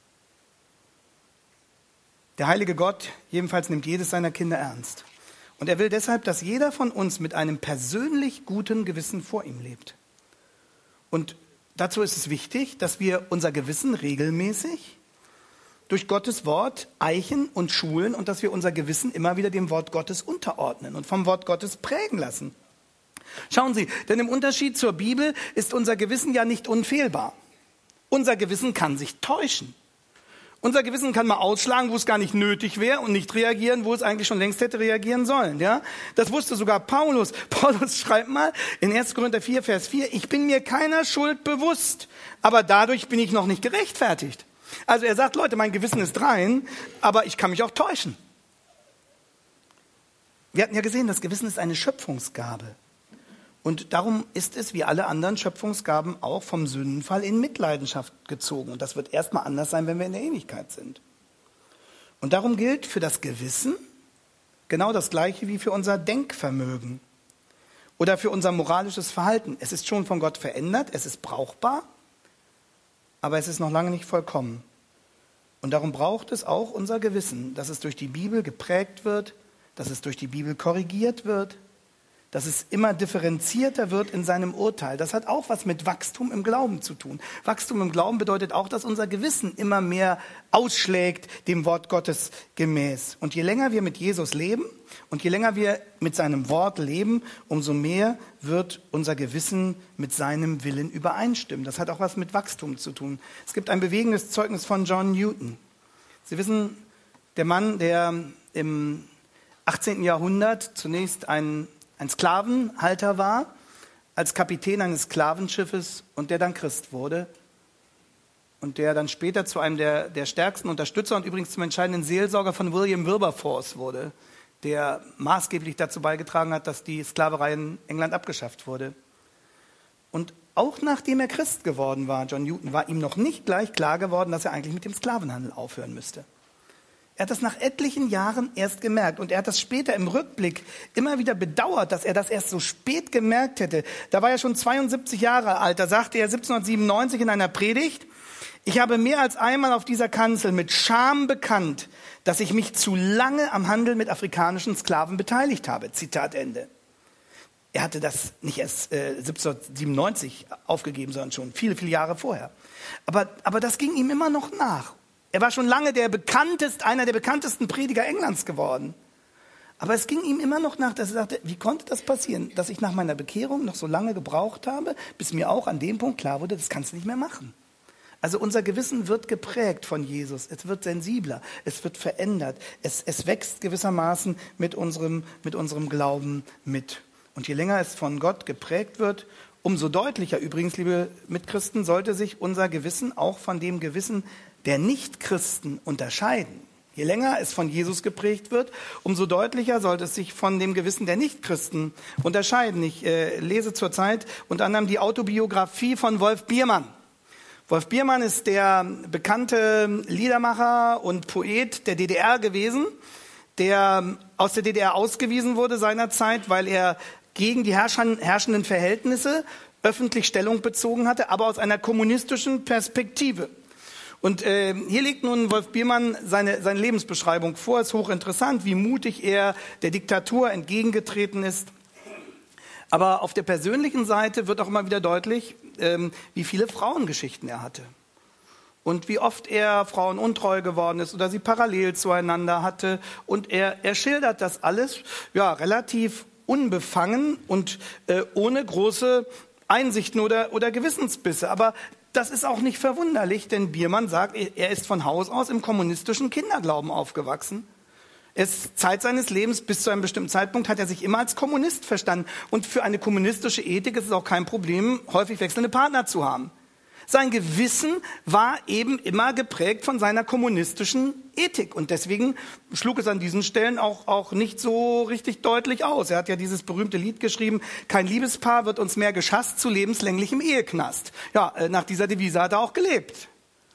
Der heilige Gott jedenfalls nimmt jedes seiner Kinder ernst. Und er will deshalb, dass jeder von uns mit einem persönlich guten Gewissen vor ihm lebt. Und dazu ist es wichtig, dass wir unser Gewissen regelmäßig durch Gottes Wort eichen und schulen und dass wir unser Gewissen immer wieder dem Wort Gottes unterordnen und vom Wort Gottes prägen lassen. Schauen Sie, denn im Unterschied zur Bibel ist unser Gewissen ja nicht unfehlbar. Unser Gewissen kann sich täuschen. Unser Gewissen kann mal ausschlagen, wo es gar nicht nötig wäre und nicht reagieren, wo es eigentlich schon längst hätte reagieren sollen. Ja? Das wusste sogar Paulus. Paulus schreibt mal in 1. Korinther 4, Vers 4, ich bin mir keiner Schuld bewusst, aber dadurch bin ich noch nicht gerechtfertigt. Also er sagt, Leute, mein Gewissen ist rein, aber ich kann mich auch täuschen. Wir hatten ja gesehen, das Gewissen ist eine Schöpfungsgabe. Und darum ist es, wie alle anderen Schöpfungsgaben, auch vom Sündenfall in Mitleidenschaft gezogen. Und das wird erstmal anders sein, wenn wir in der Ewigkeit sind. Und darum gilt für das Gewissen genau das Gleiche wie für unser Denkvermögen oder für unser moralisches Verhalten. Es ist schon von Gott verändert, es ist brauchbar, aber es ist noch lange nicht vollkommen. Und darum braucht es auch unser Gewissen, dass es durch die Bibel geprägt wird, dass es durch die Bibel korrigiert wird, dass es immer differenzierter wird in seinem Urteil. Das hat auch was mit Wachstum im Glauben zu tun. Wachstum im Glauben bedeutet auch, dass unser Gewissen immer mehr ausschlägt dem Wort Gottes gemäß. Und je länger wir mit Jesus leben und je länger wir mit seinem Wort leben, umso mehr wird unser Gewissen mit seinem Willen übereinstimmen. Das hat auch was mit Wachstum zu tun. Es gibt ein bewegendes Zeugnis von John Newton. Sie wissen, der Mann, der im 18. Jahrhundert zunächst ein Sklavenhalter war, als Kapitän eines Sklavenschiffes und der dann Christ wurde und der dann später zu einem der stärksten Unterstützer und übrigens zum entscheidenden Seelsorger von William Wilberforce wurde, der maßgeblich dazu beigetragen hat, dass die Sklaverei in England abgeschafft wurde. Und auch nachdem er Christ geworden war, John Newton, war ihm noch nicht gleich klar geworden, dass er eigentlich mit dem Sklavenhandel aufhören müsste. Er hat das nach etlichen Jahren erst gemerkt. Und er hat das später im Rückblick immer wieder bedauert, dass er das erst so spät gemerkt hätte. Da war er schon 72 Jahre alt. Da sagte er 1797 in einer Predigt: Ich habe mehr als einmal auf dieser Kanzel mit Scham bekannt, dass ich mich zu lange am Handel mit afrikanischen Sklaven beteiligt habe. Zitat Ende. Er hatte das nicht erst 1797 aufgegeben, sondern schon viele, viele Jahre vorher. Aber das ging ihm immer noch nach. Er war schon lange einer der bekanntesten Prediger Englands geworden. Aber es ging ihm immer noch nach, dass er sagte, wie konnte das passieren, dass ich nach meiner Bekehrung noch so lange gebraucht habe, bis mir auch an dem Punkt klar wurde, das kannst du nicht mehr machen. Also unser Gewissen wird geprägt von Jesus, es wird sensibler, es wird verändert, es wächst gewissermaßen mit unserem Glauben mit. Und je länger es von Gott geprägt wird, umso deutlicher übrigens, liebe Mitchristen, sollte sich unser Gewissen auch von dem Gewissen der Nichtchristen unterscheiden. Je länger es von Jesus geprägt wird, umso deutlicher sollte es sich von dem Gewissen der Nichtchristen unterscheiden. Ich lese zurzeit unter anderem die Autobiografie von Wolf Biermann. Wolf Biermann ist der bekannte Liedermacher und Poet der DDR gewesen, der aus der DDR ausgewiesen wurde seinerzeit, weil er gegen die herrschenden Verhältnisse öffentlich Stellung bezogen hatte, aber aus einer kommunistischen Perspektive. Und hier legt nun Wolf Biermann seine Lebensbeschreibung vor. Es ist hochinteressant, wie mutig er der Diktatur entgegengetreten ist. Aber auf der persönlichen Seite wird auch immer wieder deutlich, wie viele Frauengeschichten er hatte. Und wie oft er Frauen untreu geworden ist oder sie parallel zueinander hatte. Und er schildert das alles relativ unbefangen und ohne große Einsichten oder Gewissensbisse. Aber das ist auch nicht verwunderlich, denn Biermann sagt, er ist von Haus aus im kommunistischen Kinderglauben aufgewachsen. Zeit seines Lebens, bis zu einem bestimmten Zeitpunkt, hat er sich immer als Kommunist verstanden. Und für eine kommunistische Ethik ist es auch kein Problem, häufig wechselnde Partner zu haben. Sein Gewissen war eben immer geprägt von seiner kommunistischen Ethik. Und deswegen schlug es an diesen Stellen auch nicht so richtig deutlich aus. Er hat ja dieses berühmte Lied geschrieben, kein Liebespaar wird uns mehr geschasst zu lebenslänglichem Eheknast. Ja, nach dieser Devise hat er auch gelebt.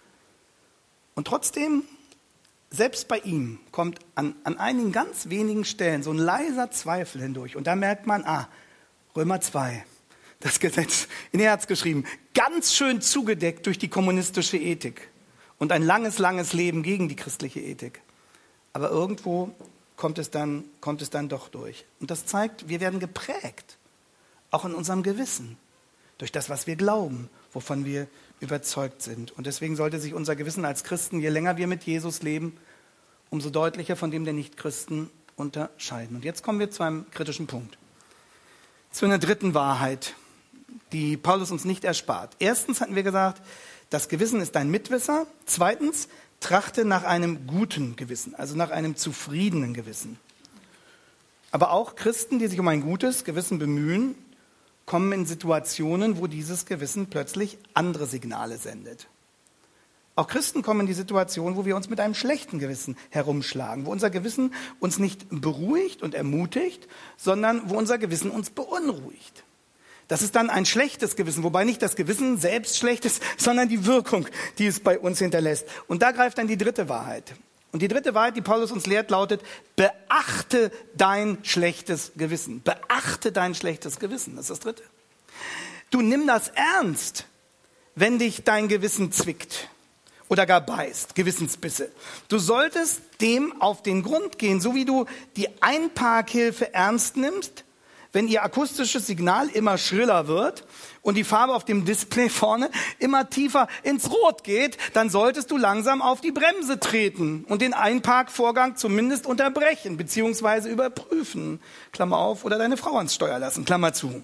Und trotzdem, selbst bei ihm kommt an einigen ganz wenigen Stellen so ein leiser Zweifel hindurch. Und da merkt man, Römer 2. Das Gesetz in ihr Herz geschrieben, ganz schön zugedeckt durch die kommunistische Ethik und ein langes, langes Leben gegen die christliche Ethik. Aber irgendwo kommt es dann doch durch. Und das zeigt, wir werden geprägt, auch in unserem Gewissen, durch das, was wir glauben, wovon wir überzeugt sind. Und deswegen sollte sich unser Gewissen als Christen, je länger wir mit Jesus leben, umso deutlicher von dem der Nichtchristen unterscheiden. Und jetzt kommen wir zu einem kritischen Punkt, zu einer dritten Wahrheit, die Paulus uns nicht erspart. Erstens hatten wir gesagt, das Gewissen ist dein Mitwisser. Zweitens, trachte nach einem guten Gewissen, also nach einem zufriedenen Gewissen. Aber auch Christen, die sich um ein gutes Gewissen bemühen, kommen in Situationen, wo dieses Gewissen plötzlich andere Signale sendet. Auch Christen kommen in die Situation, wo wir uns mit einem schlechten Gewissen herumschlagen, wo unser Gewissen uns nicht beruhigt und ermutigt, sondern wo unser Gewissen uns beunruhigt. Das ist dann ein schlechtes Gewissen, wobei nicht das Gewissen selbst schlecht ist, sondern die Wirkung, die es bei uns hinterlässt. Und da greift dann die dritte Wahrheit. Und die dritte Wahrheit, die Paulus uns lehrt, lautet, beachte dein schlechtes Gewissen. Beachte dein schlechtes Gewissen, das ist das dritte. Du nimm das ernst, wenn dich dein Gewissen zwickt oder gar beißt, Gewissensbisse. Du solltest dem auf den Grund gehen, so wie du die Einparkhilfe ernst nimmst, wenn ihr akustisches Signal immer schriller wird und die Farbe auf dem Display vorne immer tiefer ins Rot geht, dann solltest du langsam auf die Bremse treten und den Einparkvorgang zumindest unterbrechen bzw. überprüfen. Klammer auf, oder deine Frau ans Steuer lassen, Klammer zu.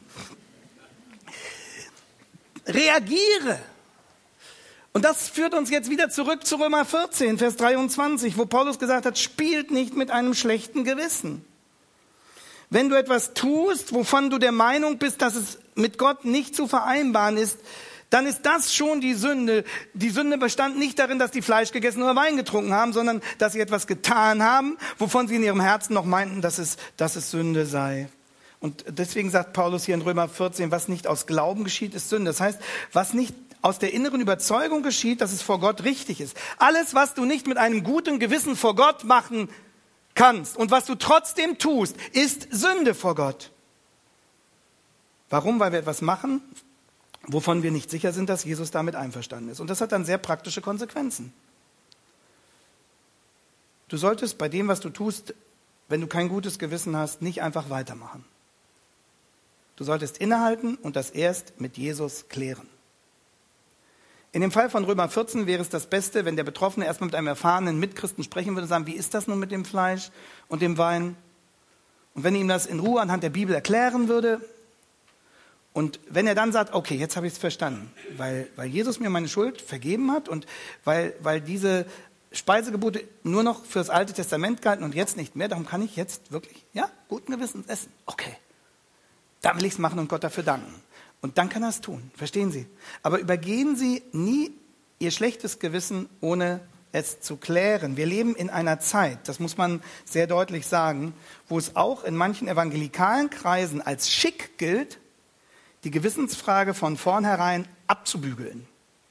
Reagiere. Und das führt uns jetzt wieder zurück zu Römer 14, Vers 23, wo Paulus gesagt hat, spielt nicht mit einem schlechten Gewissen. Wenn du etwas tust, wovon du der Meinung bist, dass es mit Gott nicht zu vereinbaren ist, dann ist das schon die Sünde. Die Sünde bestand nicht darin, dass die Fleisch gegessen oder Wein getrunken haben, sondern dass sie etwas getan haben, wovon sie in ihrem Herzen noch meinten, dass es Sünde sei. Und deswegen sagt Paulus hier in Römer 14, was nicht aus Glauben geschieht, ist Sünde. Das heißt, was nicht aus der inneren Überzeugung geschieht, dass es vor Gott richtig ist. Alles, was du nicht mit einem guten Gewissen vor Gott machen kannst und was du trotzdem tust, ist Sünde vor Gott. Warum? Weil wir etwas machen, wovon wir nicht sicher sind, dass Jesus damit einverstanden ist. Und das hat dann sehr praktische Konsequenzen. Du solltest bei dem, was du tust, wenn du kein gutes Gewissen hast, nicht einfach weitermachen. Du solltest innehalten und das erst mit Jesus klären. In dem Fall von Römer 14 wäre es das Beste, wenn der Betroffene erstmal mit einem erfahrenen Mitchristen sprechen würde und sagen, wie ist das nun mit dem Fleisch und dem Wein? Und wenn er ihm das in Ruhe anhand der Bibel erklären würde und wenn er dann sagt, okay, jetzt habe ich es verstanden, weil Jesus mir meine Schuld vergeben hat und weil diese Speisegebote nur noch für das Alte Testament galten und jetzt nicht mehr, darum kann ich jetzt wirklich, guten Gewissens essen. Okay, dann will ich es machen und Gott dafür danken. Und dann kann er es tun, verstehen Sie? Aber übergehen Sie nie Ihr schlechtes Gewissen, ohne es zu klären. Wir leben in einer Zeit, das muss man sehr deutlich sagen, wo es auch in manchen evangelikalen Kreisen als schick gilt, die Gewissensfrage von vornherein abzubügeln.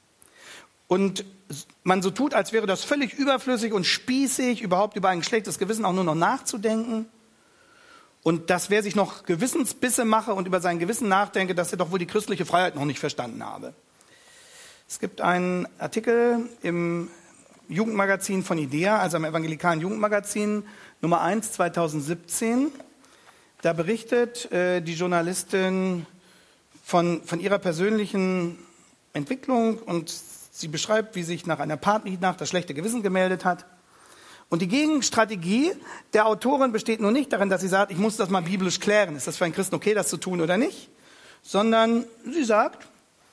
Und man so tut, als wäre das völlig überflüssig und spießig, überhaupt über ein schlechtes Gewissen auch nur noch nachzudenken. Und dass wer sich noch Gewissensbisse mache und über sein Gewissen nachdenke, dass er doch wohl die christliche Freiheit noch nicht verstanden habe. Es gibt einen Artikel im Jugendmagazin von IDEA, also im evangelikalen Jugendmagazin, Nummer 1, 2017. Da berichtet die Journalistin von ihrer persönlichen Entwicklung und sie beschreibt, wie sich nach einer Partynacht das schlechte Gewissen gemeldet hat. Und die Gegenstrategie der Autorin besteht nun nicht darin, dass sie sagt, ich muss das mal biblisch klären, ist das für einen Christen okay, das zu tun oder nicht, sondern sie sagt,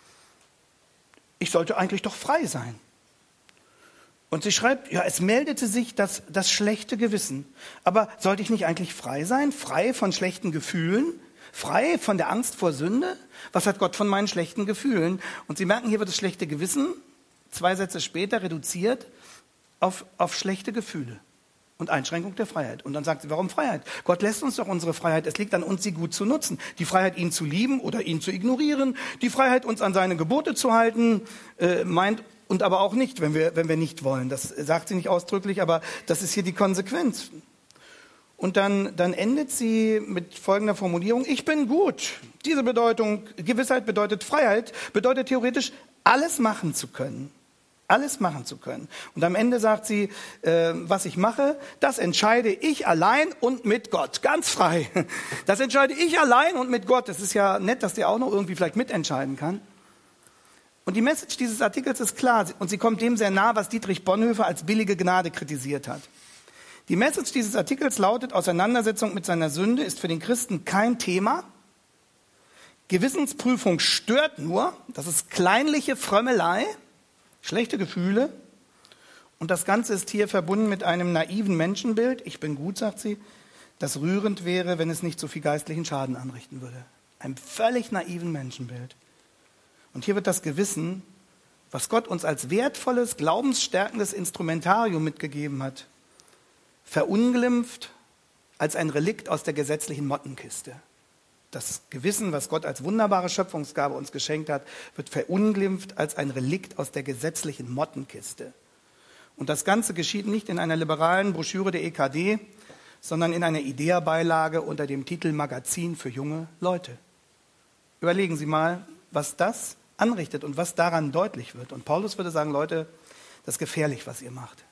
ich sollte eigentlich doch frei sein. Und sie schreibt, es meldete sich das schlechte Gewissen. Aber sollte ich nicht eigentlich frei sein? Frei von schlechten Gefühlen? Frei von der Angst vor Sünde? Was hat Gott von meinen schlechten Gefühlen? Und Sie merken, hier wird das schlechte Gewissen 2 Sätze später reduziert auf schlechte Gefühle und Einschränkung der Freiheit. Und dann sagt sie, warum Freiheit? Gott lässt uns doch unsere Freiheit. Es liegt an uns, sie gut zu nutzen. Die Freiheit, ihn zu lieben oder ihn zu ignorieren. Die Freiheit, uns an seine Gebote zu halten, meint und aber auch nicht, wenn wir nicht wollen. Das sagt sie nicht ausdrücklich, aber das ist hier die Konsequenz. Und dann endet sie mit folgender Formulierung, ich bin gut. Diese Bedeutung, Gewissheit bedeutet Freiheit, bedeutet theoretisch, alles machen zu können. Alles machen zu können. Und am Ende sagt sie, was ich mache, das entscheide ich allein und mit Gott. Ganz frei. Das entscheide ich allein und mit Gott. Es ist ja nett, dass der auch noch irgendwie vielleicht mitentscheiden kann. Und die Message dieses Artikels ist klar. Und sie kommt dem sehr nah, was Dietrich Bonhoeffer als billige Gnade kritisiert hat. Die Message dieses Artikels lautet, Auseinandersetzung mit seiner Sünde ist für den Christen kein Thema. Gewissensprüfung stört nur. Das ist kleinliche Frömmelei. Schlechte Gefühle. Und das Ganze ist hier verbunden mit einem naiven Menschenbild. Ich bin gut, sagt sie, das rührend wäre, wenn es nicht so viel geistlichen Schaden anrichten würde. Einem völlig naiven Menschenbild. Und hier wird das Gewissen, was Gott uns als wertvolles, glaubensstärkendes Instrumentarium mitgegeben hat, verunglimpft als ein Relikt aus der gesetzlichen Mottenkiste. Das Gewissen, was Gott als wunderbare Schöpfungsgabe uns geschenkt hat, wird verunglimpft als ein Relikt aus der gesetzlichen Mottenkiste. Und das Ganze geschieht nicht in einer liberalen Broschüre der EKD, sondern in einer IDEA-Beilage unter dem Titel Magazin für junge Leute. Überlegen Sie mal, was das anrichtet und was daran deutlich wird. Und Paulus würde sagen, Leute, das ist gefährlich, was ihr macht.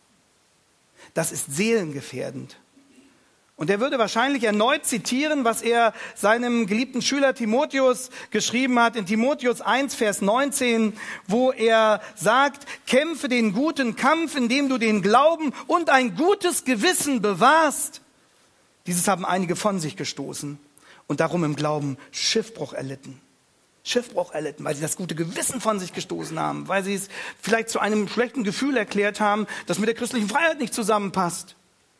Das ist seelengefährdend. Und er würde wahrscheinlich erneut zitieren, was er seinem geliebten Schüler Timotheus geschrieben hat, in Timotheus 1, Vers 19, wo er sagt, kämpfe den guten Kampf, indem du den Glauben und ein gutes Gewissen bewahrst. Dieses haben einige von sich gestoßen und darum im Glauben Schiffbruch erlitten. Schiffbruch erlitten, weil sie das gute Gewissen von sich gestoßen haben, weil sie es vielleicht zu einem schlechten Gefühl erklärt haben, das mit der christlichen Freiheit nicht zusammenpasst.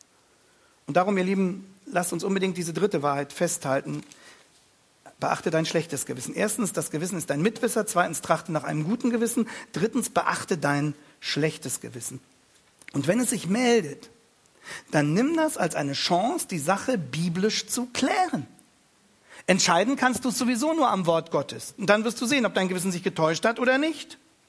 Und darum, ihr Lieben, lasst uns unbedingt diese dritte Wahrheit festhalten. Beachte dein schlechtes Gewissen. Erstens, das Gewissen ist dein Mitwisser. Zweitens, trachte nach einem guten Gewissen. Drittens, beachte dein schlechtes Gewissen. Und wenn es sich meldet, dann nimm das als eine Chance, die Sache biblisch zu klären. Entscheiden kannst du es sowieso nur am Wort Gottes. Und dann wirst du sehen, ob dein Gewissen sich getäuscht hat oder nicht.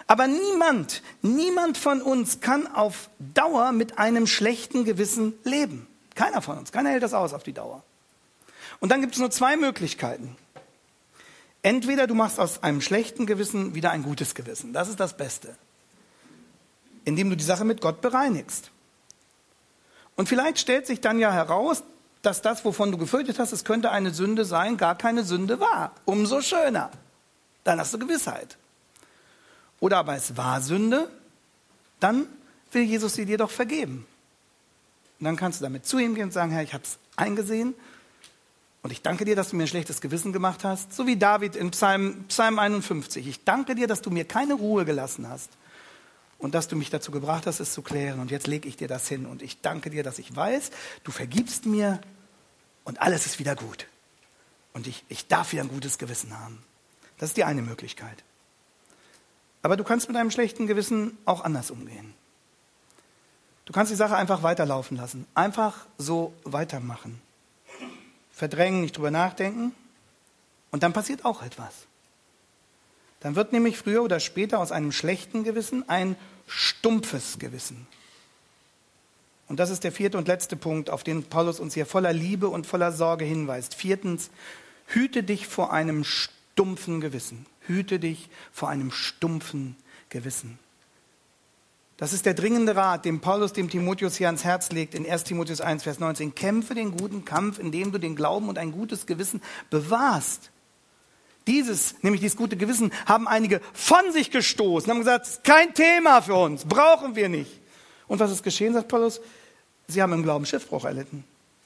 Aber niemand von uns kann auf Dauer mit einem schlechten Gewissen leben. Keiner von uns, keiner hält das aus auf die Dauer. Und dann gibt es nur zwei Möglichkeiten. Entweder du machst aus einem schlechten Gewissen wieder ein gutes Gewissen. Das ist das Beste. Indem du die Sache mit Gott bereinigst. Und vielleicht stellt sich dann ja heraus, dass das, wovon du gefürchtet hast, es könnte eine Sünde sein, gar keine Sünde war. Umso schöner. Dann hast du Gewissheit. Oder aber es war Sünde, dann will Jesus sie dir doch vergeben. Und dann kannst du damit zu ihm gehen und sagen, Herr, ich habe es eingesehen und ich danke dir, dass du mir ein schlechtes Gewissen gemacht hast. So wie David in Psalm 51. Ich danke dir, dass du mir keine Ruhe gelassen hast und dass du mich dazu gebracht hast, es zu klären. Und jetzt lege ich dir das hin und ich danke dir, dass ich weiß, du vergibst mir und alles ist wieder gut. Und ich darf wieder ein gutes Gewissen haben. Das ist die eine Möglichkeit. Aber du kannst mit einem schlechten Gewissen auch anders umgehen. Du kannst die Sache einfach weiterlaufen lassen. Einfach so weitermachen. Verdrängen, nicht drüber nachdenken. Und dann passiert auch etwas. Dann wird nämlich früher oder später aus einem schlechten Gewissen ein stumpfes Gewissen. Und das ist der vierte und letzte Punkt, auf den Paulus uns hier voller Liebe und voller Sorge hinweist. Viertens, hüte dich vor einem stumpfen Gewissen. Hüte dich vor einem stumpfen Gewissen. Das ist der dringende Rat, den Paulus dem Timotheus hier ans Herz legt in 1 Timotheus 1, Vers 19. Kämpfe den guten Kampf, indem du den Glauben und ein gutes Gewissen bewahrst. Nämlich dieses gute Gewissen, haben einige von sich gestoßen, haben gesagt, kein Thema für uns, brauchen wir nicht. Und was ist geschehen, sagt Paulus? Sie haben im Glauben Schiffbruch erlitten.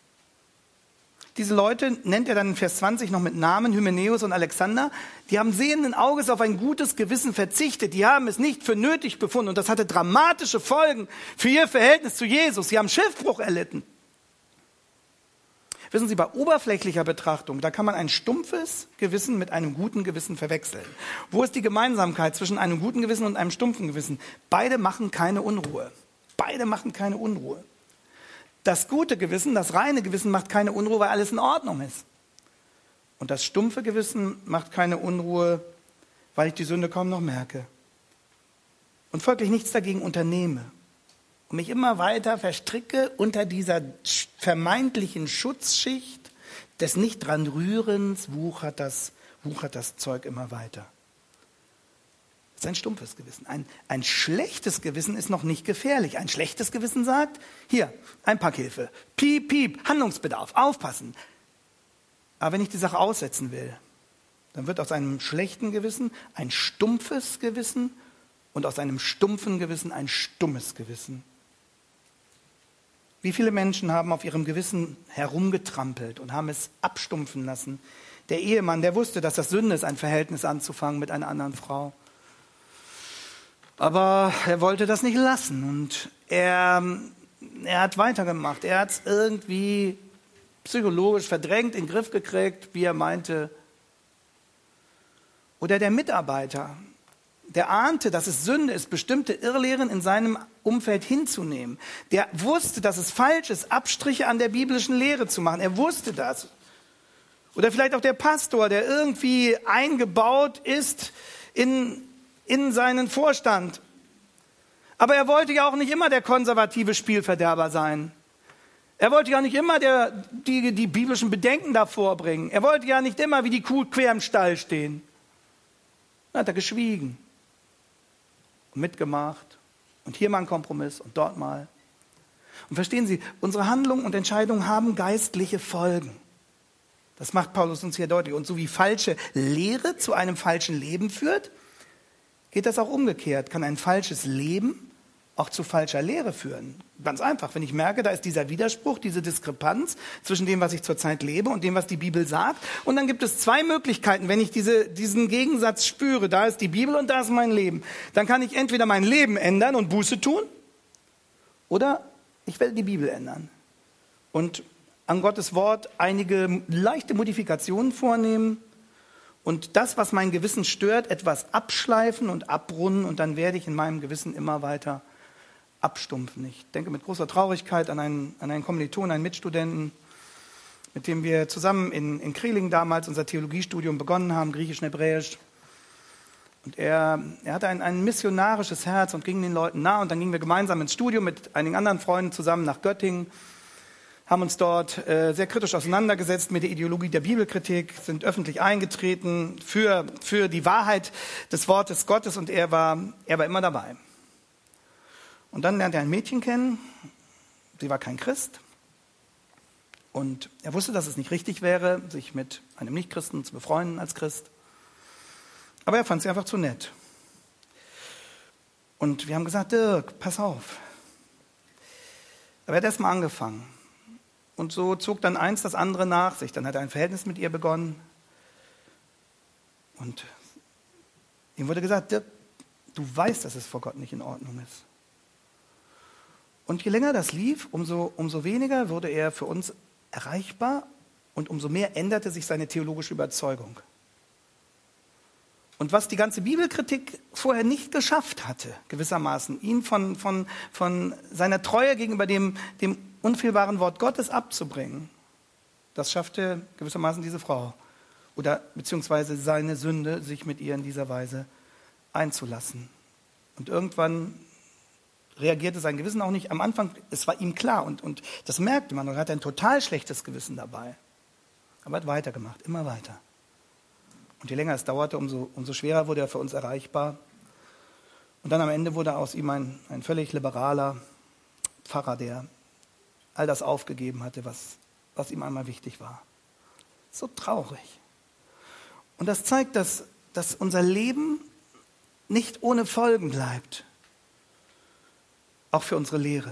Diese Leute nennt er dann in Vers 20 noch mit Namen, Hymenäus und Alexander. Die haben sehenden Auges auf ein gutes Gewissen verzichtet. Die haben es nicht für nötig befunden. Und das hatte dramatische Folgen für ihr Verhältnis zu Jesus. Sie haben Schiffbruch erlitten. Wissen Sie, bei oberflächlicher Betrachtung, da kann man ein stumpfes Gewissen mit einem guten Gewissen verwechseln. Wo ist die Gemeinsamkeit zwischen einem guten Gewissen und einem stumpfen Gewissen? Beide machen keine Unruhe. Beide machen keine Unruhe. Das gute Gewissen, das reine Gewissen macht keine Unruhe, weil alles in Ordnung ist. Und das stumpfe Gewissen macht keine Unruhe, weil ich die Sünde kaum noch merke. Und folglich nichts dagegen unternehme. Und mich immer weiter verstricke unter dieser vermeintlichen Schutzschicht des Nicht-dran-Rührens, wuchert das Zeug immer weiter. Das ist ein stumpfes Gewissen. Ein schlechtes Gewissen ist noch nicht gefährlich. Ein schlechtes Gewissen sagt, hier, Einpackhilfe, piep, piep, Handlungsbedarf, aufpassen. Aber wenn ich die Sache aussetzen will, dann wird aus einem schlechten Gewissen ein stumpfes Gewissen und aus einem stumpfen Gewissen ein stummes Gewissen. Wie viele Menschen haben auf ihrem Gewissen herumgetrampelt und haben es abstumpfen lassen? Der Ehemann, der wusste, dass das Sünde ist, ein Verhältnis anzufangen mit einer anderen Frau. Aber er wollte das nicht lassen und er hat weitergemacht. Er hat es irgendwie psychologisch verdrängt, in den Griff gekriegt, wie er meinte. Oder der Mitarbeiter, der ahnte, dass es Sünde ist, bestimmte Irrlehren in seinem Umfeld hinzunehmen. Der wusste, dass es falsch ist, Abstriche an der biblischen Lehre zu machen. Er wusste das. Oder vielleicht auch der Pastor, der irgendwie eingebaut ist in seinen Vorstand. Aber er wollte ja auch nicht immer der konservative Spielverderber sein. Er wollte ja nicht immer die biblischen Bedenken davor bringen. Er wollte ja nicht immer wie die Kuh quer im Stall stehen. Dann hat er geschwiegen und mitgemacht und hier mal ein Kompromiss und dort mal. Und verstehen Sie, unsere Handlungen und Entscheidungen haben geistliche Folgen. Das macht Paulus uns hier deutlich. Und so wie falsche Lehre zu einem falschen Leben führt, geht das auch umgekehrt. Kann ein falsches Leben auch zu falscher Lehre führen? Ganz einfach, wenn ich merke, da ist dieser Widerspruch, diese Diskrepanz zwischen dem, was ich zurzeit lebe und dem, was die Bibel sagt. Und dann gibt es zwei Möglichkeiten, wenn ich diesen Gegensatz spüre. Da ist die Bibel und da ist mein Leben. Dann kann ich entweder mein Leben ändern und Buße tun oder ich werde die Bibel ändern und an Gottes Wort einige leichte Modifikationen vornehmen und das, was mein Gewissen stört, etwas abschleifen und abrunden und dann werde ich in meinem Gewissen immer weiter abstumpfen. Ich denke mit großer Traurigkeit an einen Kommiliton, einen Mitstudenten, mit dem wir zusammen in Kreling damals unser Theologiestudium begonnen haben, Griechisch und Hebräisch. Und er hatte ein missionarisches Herz und ging den Leuten nah. Und dann gingen wir gemeinsam ins Studio mit einigen anderen Freunden zusammen nach Göttingen, haben uns dort sehr kritisch auseinandergesetzt mit der Ideologie der Bibelkritik, sind öffentlich eingetreten für die Wahrheit des Wortes Gottes und er war immer dabei. Und dann lernte er ein Mädchen kennen, sie war kein Christ und er wusste, dass es nicht richtig wäre, sich mit einem Nichtchristen zu befreunden als Christ. Aber er fand sie einfach zu nett. Und wir haben gesagt, Dirk, pass auf. Aber er hat erst mal angefangen. Und so zog dann eins das andere nach sich. Dann hat er ein Verhältnis mit ihr begonnen. Und ihm wurde gesagt, Dirk, du weißt, dass es vor Gott nicht in Ordnung ist. Und je länger das lief, umso weniger wurde er für uns erreichbar und umso mehr änderte sich seine theologische Überzeugung. Und was die ganze Bibelkritik vorher nicht geschafft hatte, gewissermaßen, ihn von seiner Treue gegenüber dem unfehlbaren Wort Gottes abzubringen, das schaffte gewissermaßen diese Frau. Oder beziehungsweise seine Sünde, sich mit ihr in dieser Weise einzulassen. Und irgendwann reagierte sein Gewissen auch nicht. Am Anfang, es war ihm klar und das merkte man. Und er hatte ein total schlechtes Gewissen dabei. Aber er hat weitergemacht, immer weiter. Und je länger es dauerte, umso schwerer wurde er für uns erreichbar. Und dann am Ende wurde aus ihm ein völlig liberaler Pfarrer, der all das aufgegeben hatte, was ihm einmal wichtig war. So traurig. Und das zeigt, dass unser Leben nicht ohne Folgen bleibt. Auch für unsere Lehre.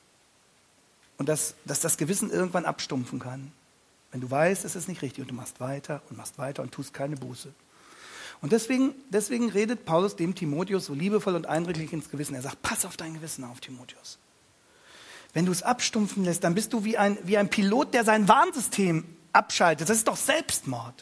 Und dass das Gewissen irgendwann abstumpfen kann. Wenn du weißt, es ist nicht richtig und du machst weiter und tust keine Buße. Und deswegen redet Paulus dem Timotheus so liebevoll und eindringlich ins Gewissen. Er sagt, pass auf dein Gewissen auf, Timotheus. Wenn du es abstumpfen lässt, dann bist du wie ein Pilot, der sein Warnsystem abschaltet. Das ist doch Selbstmord.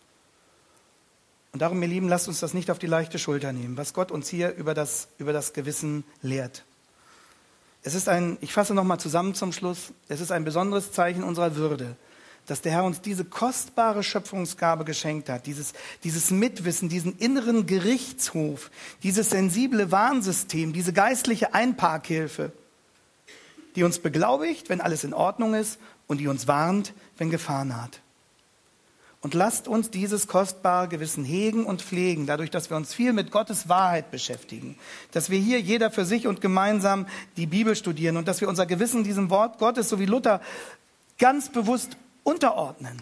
Und darum, ihr Lieben, lasst uns das nicht auf die leichte Schulter nehmen, was Gott uns hier über das Gewissen lehrt. Es ist ich fasse nochmal zusammen zum Schluss, es ist ein besonderes Zeichen unserer Würde, dass der Herr uns diese kostbare Schöpfungsgabe geschenkt hat, dieses Mitwissen, diesen inneren Gerichtshof, dieses sensible Warnsystem, diese geistliche Einparkhilfe, die uns beglaubigt, wenn alles in Ordnung ist und die uns warnt, wenn Gefahr naht. Und lasst uns dieses kostbare Gewissen hegen und pflegen, dadurch, dass wir uns viel mit Gottes Wahrheit beschäftigen, dass wir hier jeder für sich und gemeinsam die Bibel studieren und dass wir unser Gewissen diesem Wort Gottes, so wie Luther, ganz bewusst unterordnen.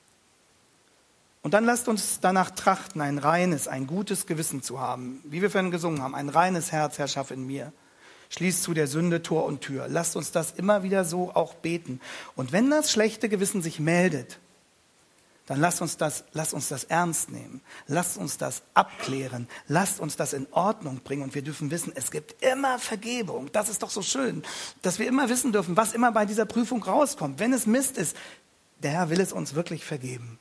Und dann lasst uns danach trachten, ein reines, ein gutes Gewissen zu haben. Wie wir vorhin gesungen haben, ein reines Herz, Herr, schaff in mir. Schließ zu der Sünde Tor und Tür. Lasst uns das immer wieder so auch beten. Und wenn das schlechte Gewissen sich meldet, dann lasst uns das ernst nehmen. Lasst uns das abklären. Lasst uns das in Ordnung bringen. Und wir dürfen wissen, es gibt immer Vergebung. Das ist doch so schön, dass wir immer wissen dürfen, was immer bei dieser Prüfung rauskommt. Wenn es Mist ist, der Herr will es uns wirklich vergeben.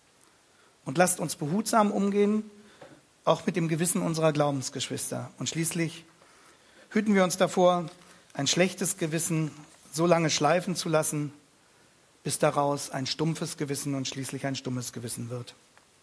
Und lasst uns behutsam umgehen, auch mit dem Gewissen unserer Glaubensgeschwister. Und schließlich hüten wir uns davor, ein schlechtes Gewissen so lange schleifen zu lassen, bis daraus ein stumpfes Gewissen und schließlich ein stummes Gewissen wird.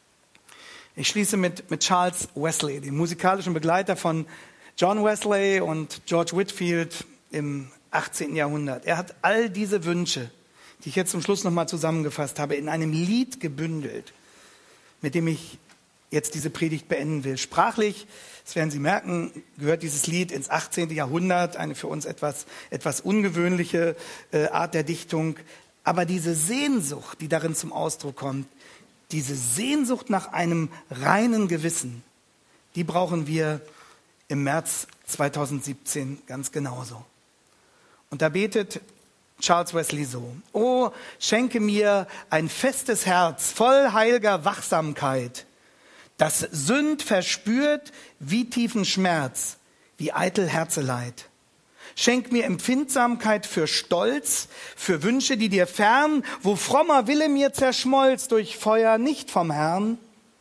Ich schließe mit Charles Wesley, dem musikalischen Begleiter von John Wesley und George Whitefield im 18. Jahrhundert. Er hat all diese Wünsche, die ich jetzt zum Schluss nochmal zusammengefasst habe, in einem Lied gebündelt, mit dem ich jetzt diese Predigt beenden will. Sprachlich, das werden Sie merken, gehört dieses Lied ins 18. Jahrhundert, eine für uns etwas ungewöhnliche Art der Dichtung. Aber diese Sehnsucht, die darin zum Ausdruck kommt, diese Sehnsucht nach einem reinen Gewissen, die brauchen wir im März 2017 ganz genauso. Und da betet Charles Wesley so: O, schenke mir ein festes Herz voll heilger Wachsamkeit, das Sünd verspürt wie tiefen Schmerz, wie eitel Herzeleid. Schenk mir Empfindsamkeit für Stolz, für Wünsche, die dir fern, wo frommer Wille mir zerschmolz durch Feuer nicht vom Herrn,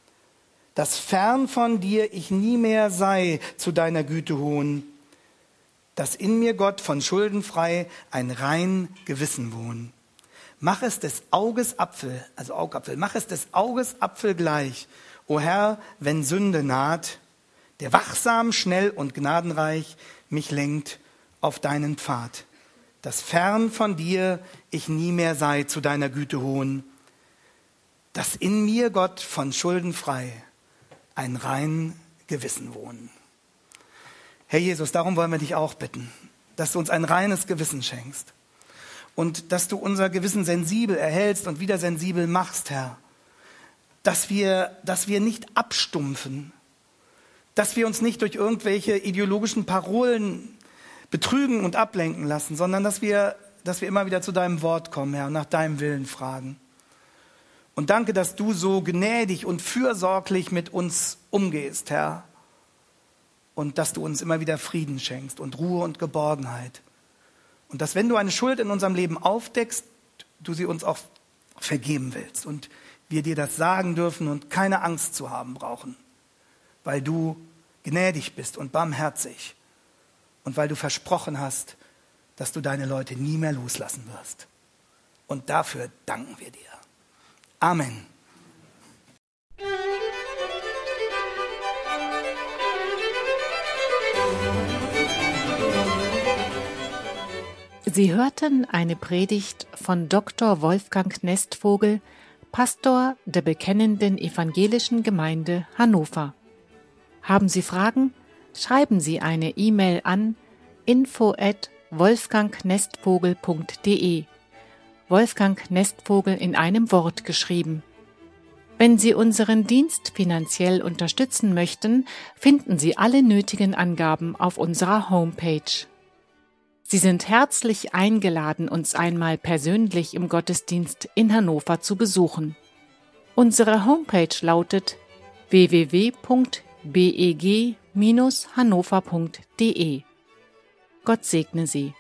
dass fern von dir ich nie mehr sei zu deiner Güte hohn, dass in mir Gott von Schulden frei ein rein Gewissen wohn. Mach es des Auges Apfel, also Augapfel, mach es des Auges Apfel gleich, o Herr, wenn Sünde naht, der wachsam, schnell und gnadenreich mich lenkt auf deinen Pfad, dass fern von dir ich nie mehr sei zu deiner Güte hohn, dass in mir, Gott, von Schulden frei ein rein Gewissen wohnen. Herr Jesus, darum wollen wir dich auch bitten, dass du uns ein reines Gewissen schenkst und dass du unser Gewissen sensibel erhältst und wieder sensibel machst, Herr, dass wir nicht abstumpfen, dass wir uns nicht durch irgendwelche ideologischen Parolen betrügen und ablenken lassen, sondern dass wir immer wieder zu deinem Wort kommen, Herr, und nach deinem Willen fragen. Und danke, dass du so gnädig und fürsorglich mit uns umgehst, Herr. Und dass du uns immer wieder Frieden schenkst und Ruhe und Geborgenheit. Und dass, wenn du eine Schuld in unserem Leben aufdeckst, du sie uns auch vergeben willst. Und wir dir das sagen dürfen und keine Angst zu haben brauchen. Weil du gnädig bist und barmherzig. Und weil du versprochen hast, dass du deine Leute nie mehr loslassen wirst. Und dafür danken wir dir. Amen. Sie hörten eine Predigt von Dr. Wolfgang Nestvogel, Pastor der Bekennenden Evangelischen Gemeinde Hannover. Haben Sie Fragen? Schreiben Sie eine E-Mail an info@wolfgangnestvogel.de. Wolfgang Nestvogel in einem Wort geschrieben. Wenn Sie unseren Dienst finanziell unterstützen möchten, finden Sie alle nötigen Angaben auf unserer Homepage. Sie sind herzlich eingeladen, uns einmal persönlich im Gottesdienst in Hannover zu besuchen. Unsere Homepage lautet www.beg-hannover.de. Gott segne Sie.